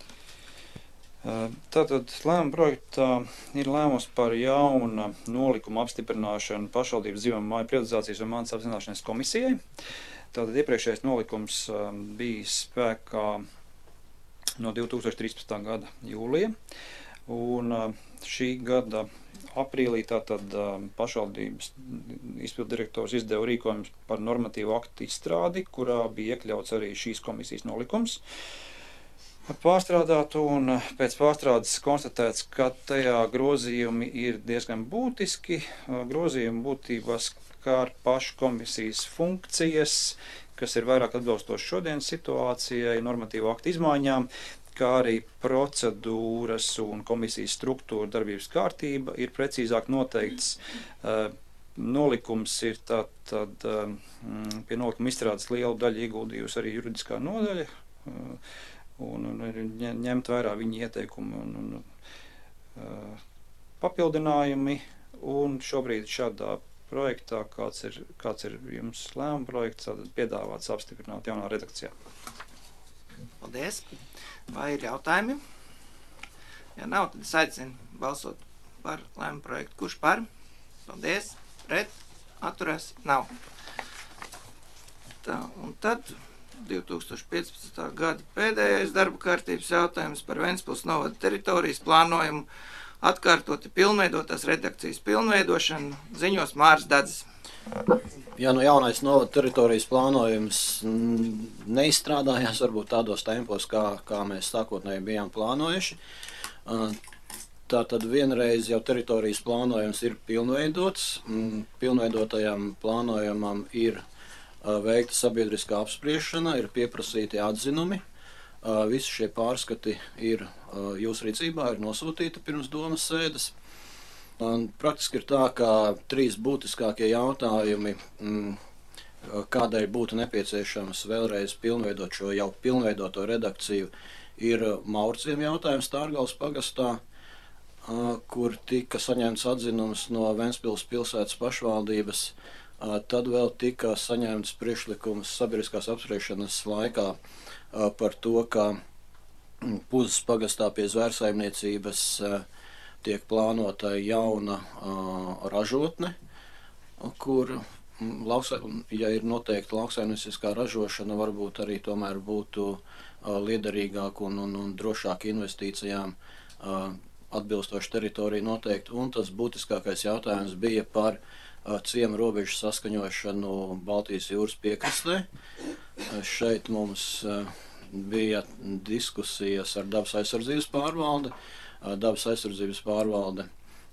Tātad lēmuma projektā ir lēmums par jauna nolikuma apstiprināšanu pašvaldības dzīvojamo māju privatizācijas un mantas apzināšanas komisijai. Tātad iepriekšējais nolikums bija spēkā no divi tūkstoši trīspadsmitā gada jūlija, un šī gada aprīlī tātad pašvaldības izpildu direktors izdeva rīkojumus par normatīvu aktu izstrādi, kurā bija iekļauts arī šīs komisijas nolikums. Pārstrādāt, un pēc pārstrādes konstatēts, ka tajā grozījumi ir diezgan būtiski. Grozījumi būtībā skar pašu komisijas funkcijas, kas ir vairāk atbilstoši šodienas situācijai, normatīvu aktu izmaiņām, kā arī procedūras un komisijas struktūra darbības kārtība ir precīzāk noteikts. Nolikums ir tā, tad pie nolikuma izstrādes lielu daļu ieguldījusi arī juridiskā nodaļa un, un ir ņemt vērā viņa ieteikumi un, un papildinājumi, un šobrīd šādā projektā, kāds ir, kāds ir jums lēmuma projekts, tad piedāvāts apstiprināt jaunā redakcijā. Paldies. Vai ir jautājumi? Ja nav, tad es aicinu balsot par lēmuma projektu. Kurš par? Paldies. Pret? Atturēs? Nav. Tā, un tad divi tūkstoši piecpadsmitā gada pēdējais darba kārtības jautājums par Ventspils novada teritorijas plānojumu atkārtoti pilnveidotās redakcijas pilnveidošanu ziņos Māris Dadzis. Ja nu jaunais novada teritorijas plānojums neizstrādājās varbūt tādos tempos, kā, kā mēs sākotnēji bijām plānojuši, tā tad vienreiz jau teritorijas plānojums ir pilnveidots. Pilnveidotajam plānojumam ir veikta sabiedriskā apspriešana, ir pieprasīti atzinumi. Visi šie pārskati ir jūsu rīcībā, ir nosūtīti pirms domas sēdes. Un praktiski ir tā, ka trīs būtiskākie jautājumi, kādēļ būtu nepieciešams vēlreiz pilnveidot šo jau pilnveidoto redakciju, ir Maurciem jautājums Stārgales pagastā, kur tika saņemts atzinums no Ventspils pilsētas pašvaldības. Tad vēl tika saņemts priekšlikums sabiedriskās apspriešanas laikā par to, ka Puzas pagastā pie zvērsaimniecības tiek plānota jauna ražotne, kur, ja ir noteikti lauksaimnieciskā ražošana, varbūt arī tomēr būtu liederīgāk un, un, un drošāk investīcijām atbilstoši teritoriju noteikti. Un tas būtiskākais jautājums bija par ciemu robežu saskaņošanu Baltijas jūras piekrastē. Šeit mums bija diskusijas ar dabas aizsardzības pārvaldi. Dabas aizsardzības pārvalde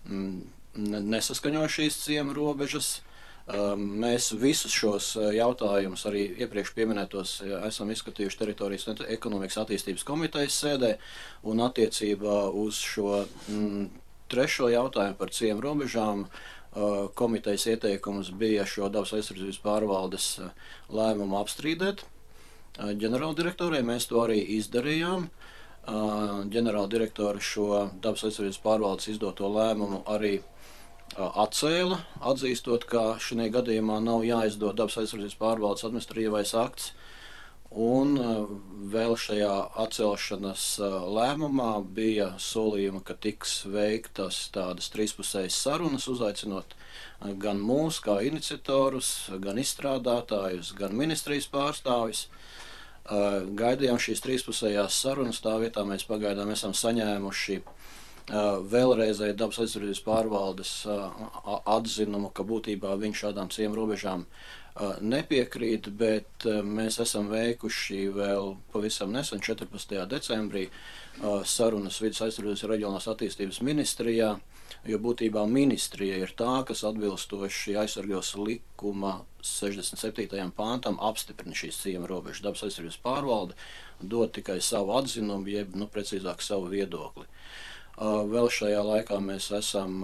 nesaskaņoja šīs ciemu robežas. Mēs visus šos jautājumus arī iepriekš pieminētos esam izskatījuši teritorijas ekonomikas attīstības komitejas sēdē, un attiecībā uz šo m, trešo jautājumu par ciemu robežām komitejas ieteikums bija šo dabas aizsardzības pārvaldes lēmumu apstrīdēt. Ģenerāldirektorei mēs to arī izdarījām. Ģenerāldirektori šo dabas aizsardzības pārvaldes izdoto lēmumu arī atcēla, atzīstot, ka šajā gadījumā nav jāizdod dabas aizsardzības pārvaldes administratīvais akts. Un vēl šajā atcelšanas lēmumā bija solījuma, ka tiks veiktas tādas trīspusējas sarunas, uzaicinot gan mūs kā iniciatorus, gan izstrādātājus, gan ministrijas pārstāvis. Gaidījām šīs trīspusējās sarunas, tā vietā mēs pagaidām esam saņēmuši vēlreizēji dabas aizsardzības pārvaldes atzinumu, ka būtībā viņš šādām ciemu robežām nepiekrīt, bet mēs esam veikuši vēl pavisam nesen, četrpadsmitajā decembrī, sarunas vidas aizsardzības reģionālās attīstības ministrijā, jo būtībā ministrija ir tā, kas atbilstoši aizsardzības likuma sešdesmit septītajam pāntam apstiprina šīs ciemu robežas. Dabas aizsardzības pārvalde dod tikai savu atzinumu, jeb, nu, precīzāk savu viedokli. Vēl šajā laikā mēs esam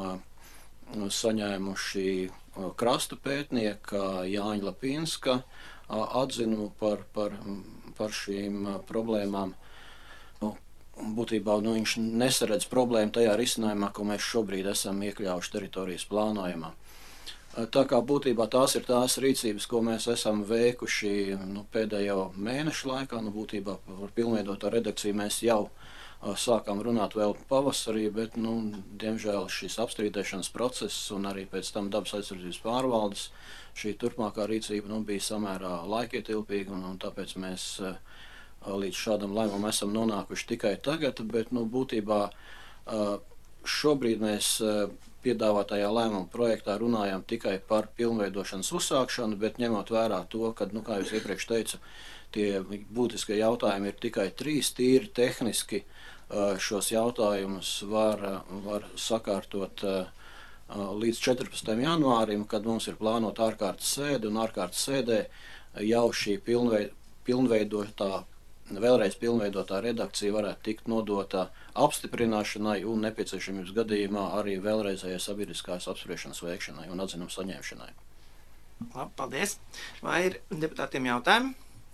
saņēmuši krasta pētnieka Jāņa Lapinska atzinumu par, par, par šīm problēmām. Nu, būtībā nu, viņš nesaredz problēmu tajā risinājumā, ko mēs šobrīd esam iekļāvuši teritorijas plānojumā. Tā kā būtībā tās ir tās rīcības, ko mēs esam veikuši nu, pēdējo mēnešu laikā, nu, būtībā par pilnveidoto redakciju mēs jau sākām runāt vēl pavasarī, bet, nu, diemžēl šis apstrīdēšanas process un arī pēc tam dabas aizsardzības pārvaldes šī turpmākā rīcība nu, bija samērā laikietilpīga, un, un tāpēc mēs līdz šādam lēmumam esam nonākuši tikai tagad, bet, nu, būtībā šobrīd mēs piedāvātajā lēmuma projektā runājam tikai par pilnveidošanas uzsākšanu, bet ņemot vērā to, ka, nu, kā jūs iepriekš teicu, tie būtiskie jautājumi ir tikai trīs, tīri tehniski šos jautājumus var, var sakārtot līdz četrpadsmitajam janvārim, kad mums ir plānota ārkārtas sēde, un ārkārtas sēdē jau šī pilnveid, pilnveidotā vēlreiz pilnveidotā redakcija varētu tikt nodota apstiprināšanai un nepieciešamības gadījumā arī vēlreizējai sabiedriskās apspriešanas veikšanai un atzinumu saņemšanai. Labi, paldies. Vai ir deputātiem jautājumi?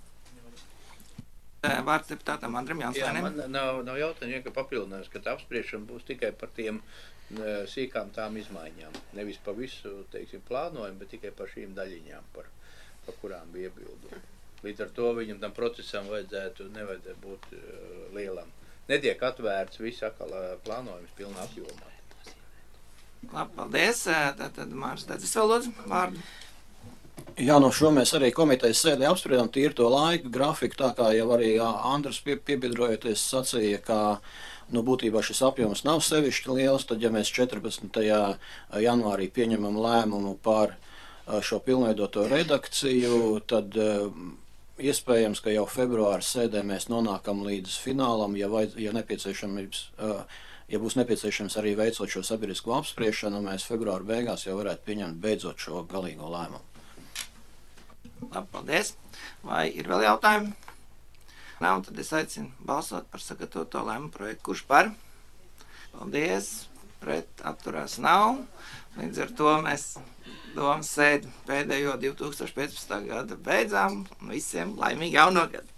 Vārds deputātam Andrim Janslēnim. Jā, man nav, nav jautājumi, ja papildinājums, ka tā apspriešana būs tikai par tiem sīkām tām izmaiņām. Nevis pa visu, teiksim, plānojumu, bet tikai par šīm daļiņām, par, par kurām bija iebildumi. Līdz ar to viņam tam procesam vajadzētu, nevajadzētu būt uh, lielam. Netiek atvērts viss atkal plānojums pilnā apjomā. Labi, paldies. Tātad Māris Dedzis vēl lūdzu vārdu. Jā, no šo mēs arī komitejas sēdē apspriedām tīri to laika grafiku, tā kā jau arī Andris pie, piebiedrojoties sacīja, ka nu, būtībā šis apjoms nav sevišķi liels, tad ja mēs četrpadsmitajā janvārī pieņemam lēmumu par šo pilnveidoto redakciju, tad iespējams, ka jau februāra sēdē mēs nonākam līdz finālam, ja, vajadz, ja, nepieciešamības, ja būs nepieciešams arī veicot šo sabiedrisko apspriešanu, mēs februāra beigās jau varētu pieņemt beidzot šo galīgo lēmumu. Labi, paldies. Vai ir vēl jautājumi? Nav, tad es aicinu balsot par sagatavoto lēmumu projektu. Kurš par? Paldies. Pret atturās nav. Līdz ar to mēs domas sēdi pēdējo divi tūkstoši piecpadsmitā gada beidzām un visiem laimīgu jauno gadu.